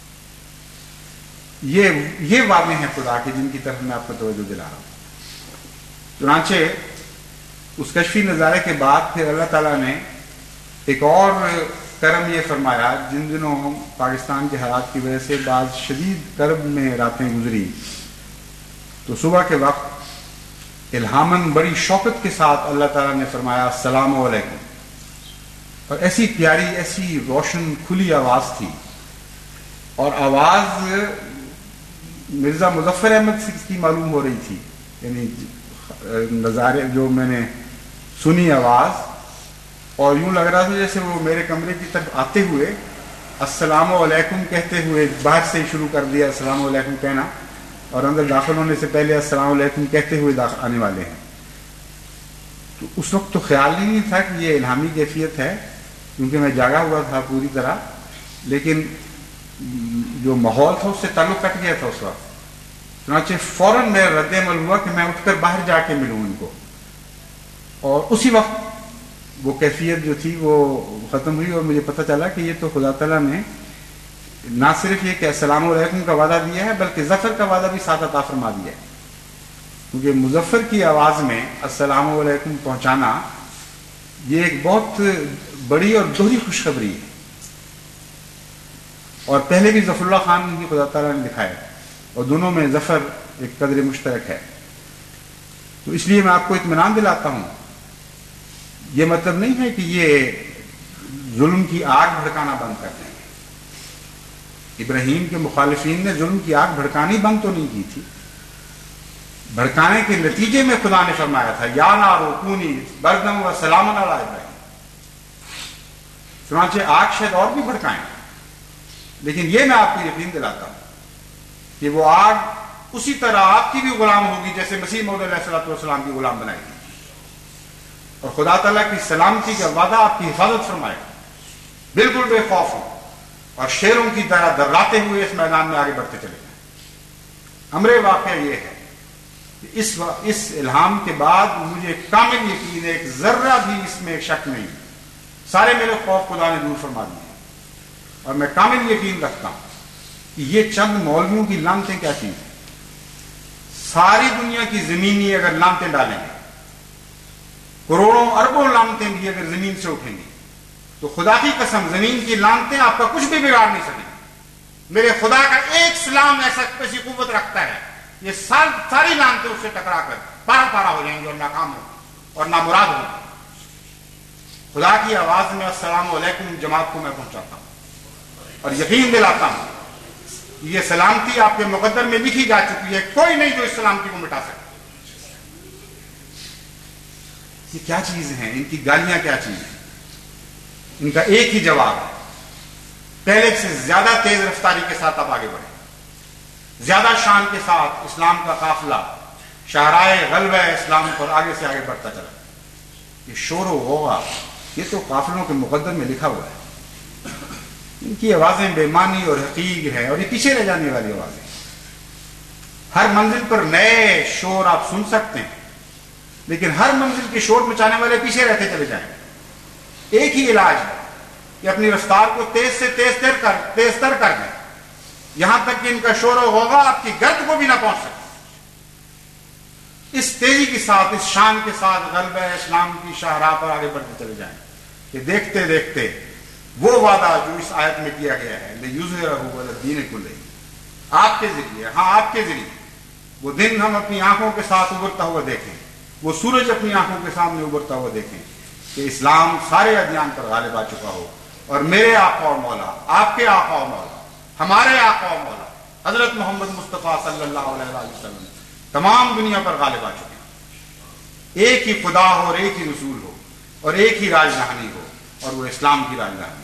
یہ یہ وعدے ہیں خدا کے جن کی طرف میں آپ کو توجہ دلا رہا ہوں. چنانچہ اس کشفی نظارے کے بعد پھر اللہ تعالیٰ نے ایک اور کرم یہ فرمایا. جن دنوں پاکستان کے حالات کی وجہ سے بعض شدید کرب میں راتیں گزری، تو صبح کے وقت الہاماً بڑی شوقت کے ساتھ اللہ تعالیٰ نے فرمایا السلام علیکم، اور ایسی پیاری، ایسی روشن کھلی آواز تھی، اور آواز مرزا مظفر احمد سے کی معلوم ہو رہی تھی. یعنی نظارے جو میں نے سنی آواز، اور یوں لگ رہا تھا جیسے وہ میرے کمرے کی طرف آتے ہوئے السلام علیکم کہتے ہوئے باہر سے شروع کر دیا السلام علیکم کہنا، اور اندر داخل ہونے سے پہلے السلام علیکم کہتے ہوئے آنے والے ہیں. تو اس وقت تو خیال ہی نہیں تھا کہ یہ الہامی کیفیت ہے، کیونکہ میں جاگا ہوا تھا پوری طرح، لیکن جو ماحول تھا اس سے تعلق کٹ گیا تھا اس وقت. چنانچہ فوراً میرا رد عمل ہوا کہ میں اٹھ کر باہر جا کے ملوں ان کو، اور اسی وقت وہ کیفیت جو تھی وہ ختم ہوئی، اور مجھے پتہ چلا کہ یہ تو خدا تعالیٰ نے نہ صرف یہ کہ السلام علیکم کا وعدہ دیا ہے بلکہ ظفر کا وعدہ بھی ساتھ عطا فرما دیا ہے. کیونکہ مظفر کی آواز میں السلام علیکم پہنچانا یہ ایک بہت بڑی اور دوہری خوشخبری ہے، اور پہلے بھی ظفر اللہ خان کی خدا تعالیٰ نے دکھایا، اور دونوں میں ظفر ایک قدر مشترک ہے. تو اس لیے میں آپ کو اطمینان دلاتا ہوں، یہ مطلب نہیں ہے کہ یہ ظلم کی آگ بھڑکانا بند کر دیں گے. ابراہیم کے مخالفین نے ظلم کی آگ بھڑکانی بند تو نہیں کی تھی، بھڑکانے کے نتیجے میں خدا نے فرمایا تھا یا نار کونی بردم و سلام علی ابراہیم. چنانچہ آگ شاید اور بھی بھڑکائیں، لیکن یہ میں آپ کو یقین دلاتا ہوں کہ وہ آگ اسی طرح آپ کی بھی غلام ہوگی جیسے مسیح موعود علیہ الصلوۃ والسلام کی غلام بنائی گی. اور خدا تعالیٰ کی سلامتی کا وعدہ آپ کی حفاظت فرمائے گا بالکل بے خوف ہو اور شیروں کی طرح درراتے ہوئے اس میدان میں آگے بڑھتے چلے جائیں. امر واقعہ یہ ہے کہ اس اس الہام کے بعد مجھے کامل یقین ہے، ایک ذرہ بھی اس میں شک نہیں، سارے میرے خوف خدا نے دور فرما دیے اور میں کامل یقین رکھتا ہوں کہ یہ چند مولویوں کی لانتیں کیا چیز ہیں. ساری دنیا کی زمینی اگر لانتیں ڈالیں گے، کروڑوں اربوں لانتیں بھی اگر زمین سے اٹھیں گی تو خدا کی قسم زمین کی لانتیں آپ کا کچھ بھی بگاڑ نہیں سکیں. میرے خدا کا ایک سلام ایسا ایسی قوت رکھتا ہے، یہ سال ساری لانتیں اس سے ٹکرا کر پارا پارا ہو جائیں گے اور ناکام ہوں اور نامراد ہوں. خدا کی آواز میں السلام علیکم جماعت کو میں پہنچاتا ہوں اور یقین دلاتا ہوں یہ سلامتی آپ کے مقدر میں لکھی جا چکی ہے، کوئی نہیں جو اس سلامتی کو مٹا سکے. یہ کیا چیز ہیں، ان کی گالیاں کیا چیز ہیں؟ ان کا ایک ہی جواب ہے، پہلے سے زیادہ تیز رفتاری کے ساتھ آپ آگے بڑھیں، زیادہ شان کے ساتھ اسلام کا قافلہ شاہراہ غلبہ اسلام پر آگے سے آگے بڑھتا چلا. یہ شور و ہوگا یہ تو قافلوں کے مقدر میں لکھا ہوا ہے. ان کی آوازیں بے معنی اور حقیق ہیں اور یہ پیچھے رہ جانے والی آوازیں. ہر منزل پر نئے شور آپ سن سکتے ہیں لیکن ہر منزل کے شور مچانے والے پیچھے رہتے چلے جائیں. ایک ہی علاج ہے کہ اپنی رفتار کو تیز سے تیز تر کر تیز تر کر دیں یہاں تک کہ ان کا شور و ہوگا آپ کی گرد کو بھی نہ پہنچ سکے. اس تیزی کے ساتھ، اس شان کے ساتھ غلبہ اسلام کی شاہراہ پر آگے بڑھتے چلے جائیں کہ دیکھتے دیکھتے وہ وعدہ جو اس آیت میں کیا گیا ہے لِيُظْهِرَهُ عَلَى الدِّينِ كُلِّهِ، آپ کے ذریعے، ہاں آپ کے ذریعے وہ دن ہم اپنی آنکھوں کے ساتھ ابھرتا ہوا دیکھیں، وہ سورج اپنی آنکھوں کے سامنے ابھرتا ہوا دیکھیں کہ اسلام سارے ادیان پر غالب آ چکا ہو اور میرے آقا و مولا، آپ کے آقا و مولا، ہمارے آقا و مولا حضرت محمد مصطفیٰ صلی اللہ علیہ وآلہ وسلم تمام دنیا پر غالب آ چکے ہیں. ایک ہی خدا ہو اور ایک ہی رسول ہو اور ایک ہی راجدھانی ہو اور وہ اسلام کی راجدھانی ہو.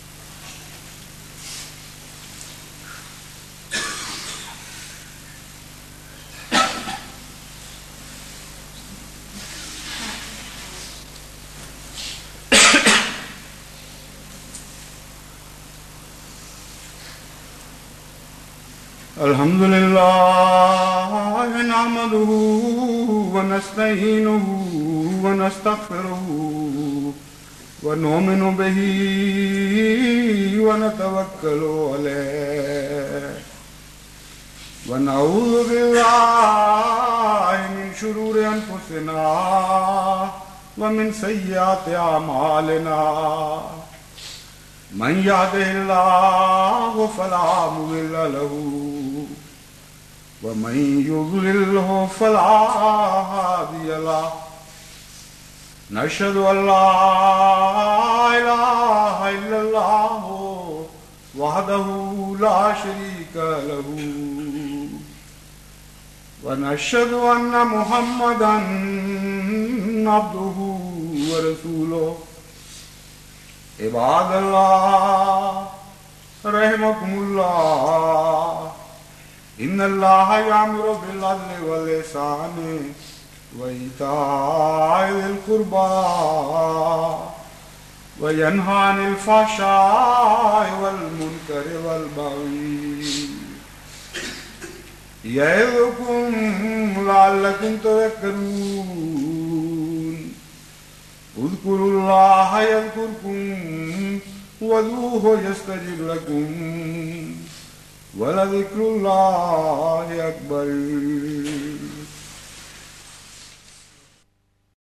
الحمد للہ نحمده ونستعینه ونستغفره ونؤمن به ونتوکل علیہ ونعوذ باللہ من شرور انفسنا ومن سیئات اعمالنا من يهده الله فلا مضل له ومن يضلله فلا هادي له نشهد أن لا إله إلا الله وحده لا شريك له ونشهد أن محمدا عبده ورسوله. عباد اللہ رحمكم اللہ ان اللہ یامر بالعدل والإحسان وإیتاء ذی القربى وینہی عن الفحشاء والمنکر والبغی یعظکم لعلکم تذکرون. اذکروا اللہ یذکرکم وادعوہ یستجب لکم ولذکر اللہ اکبر.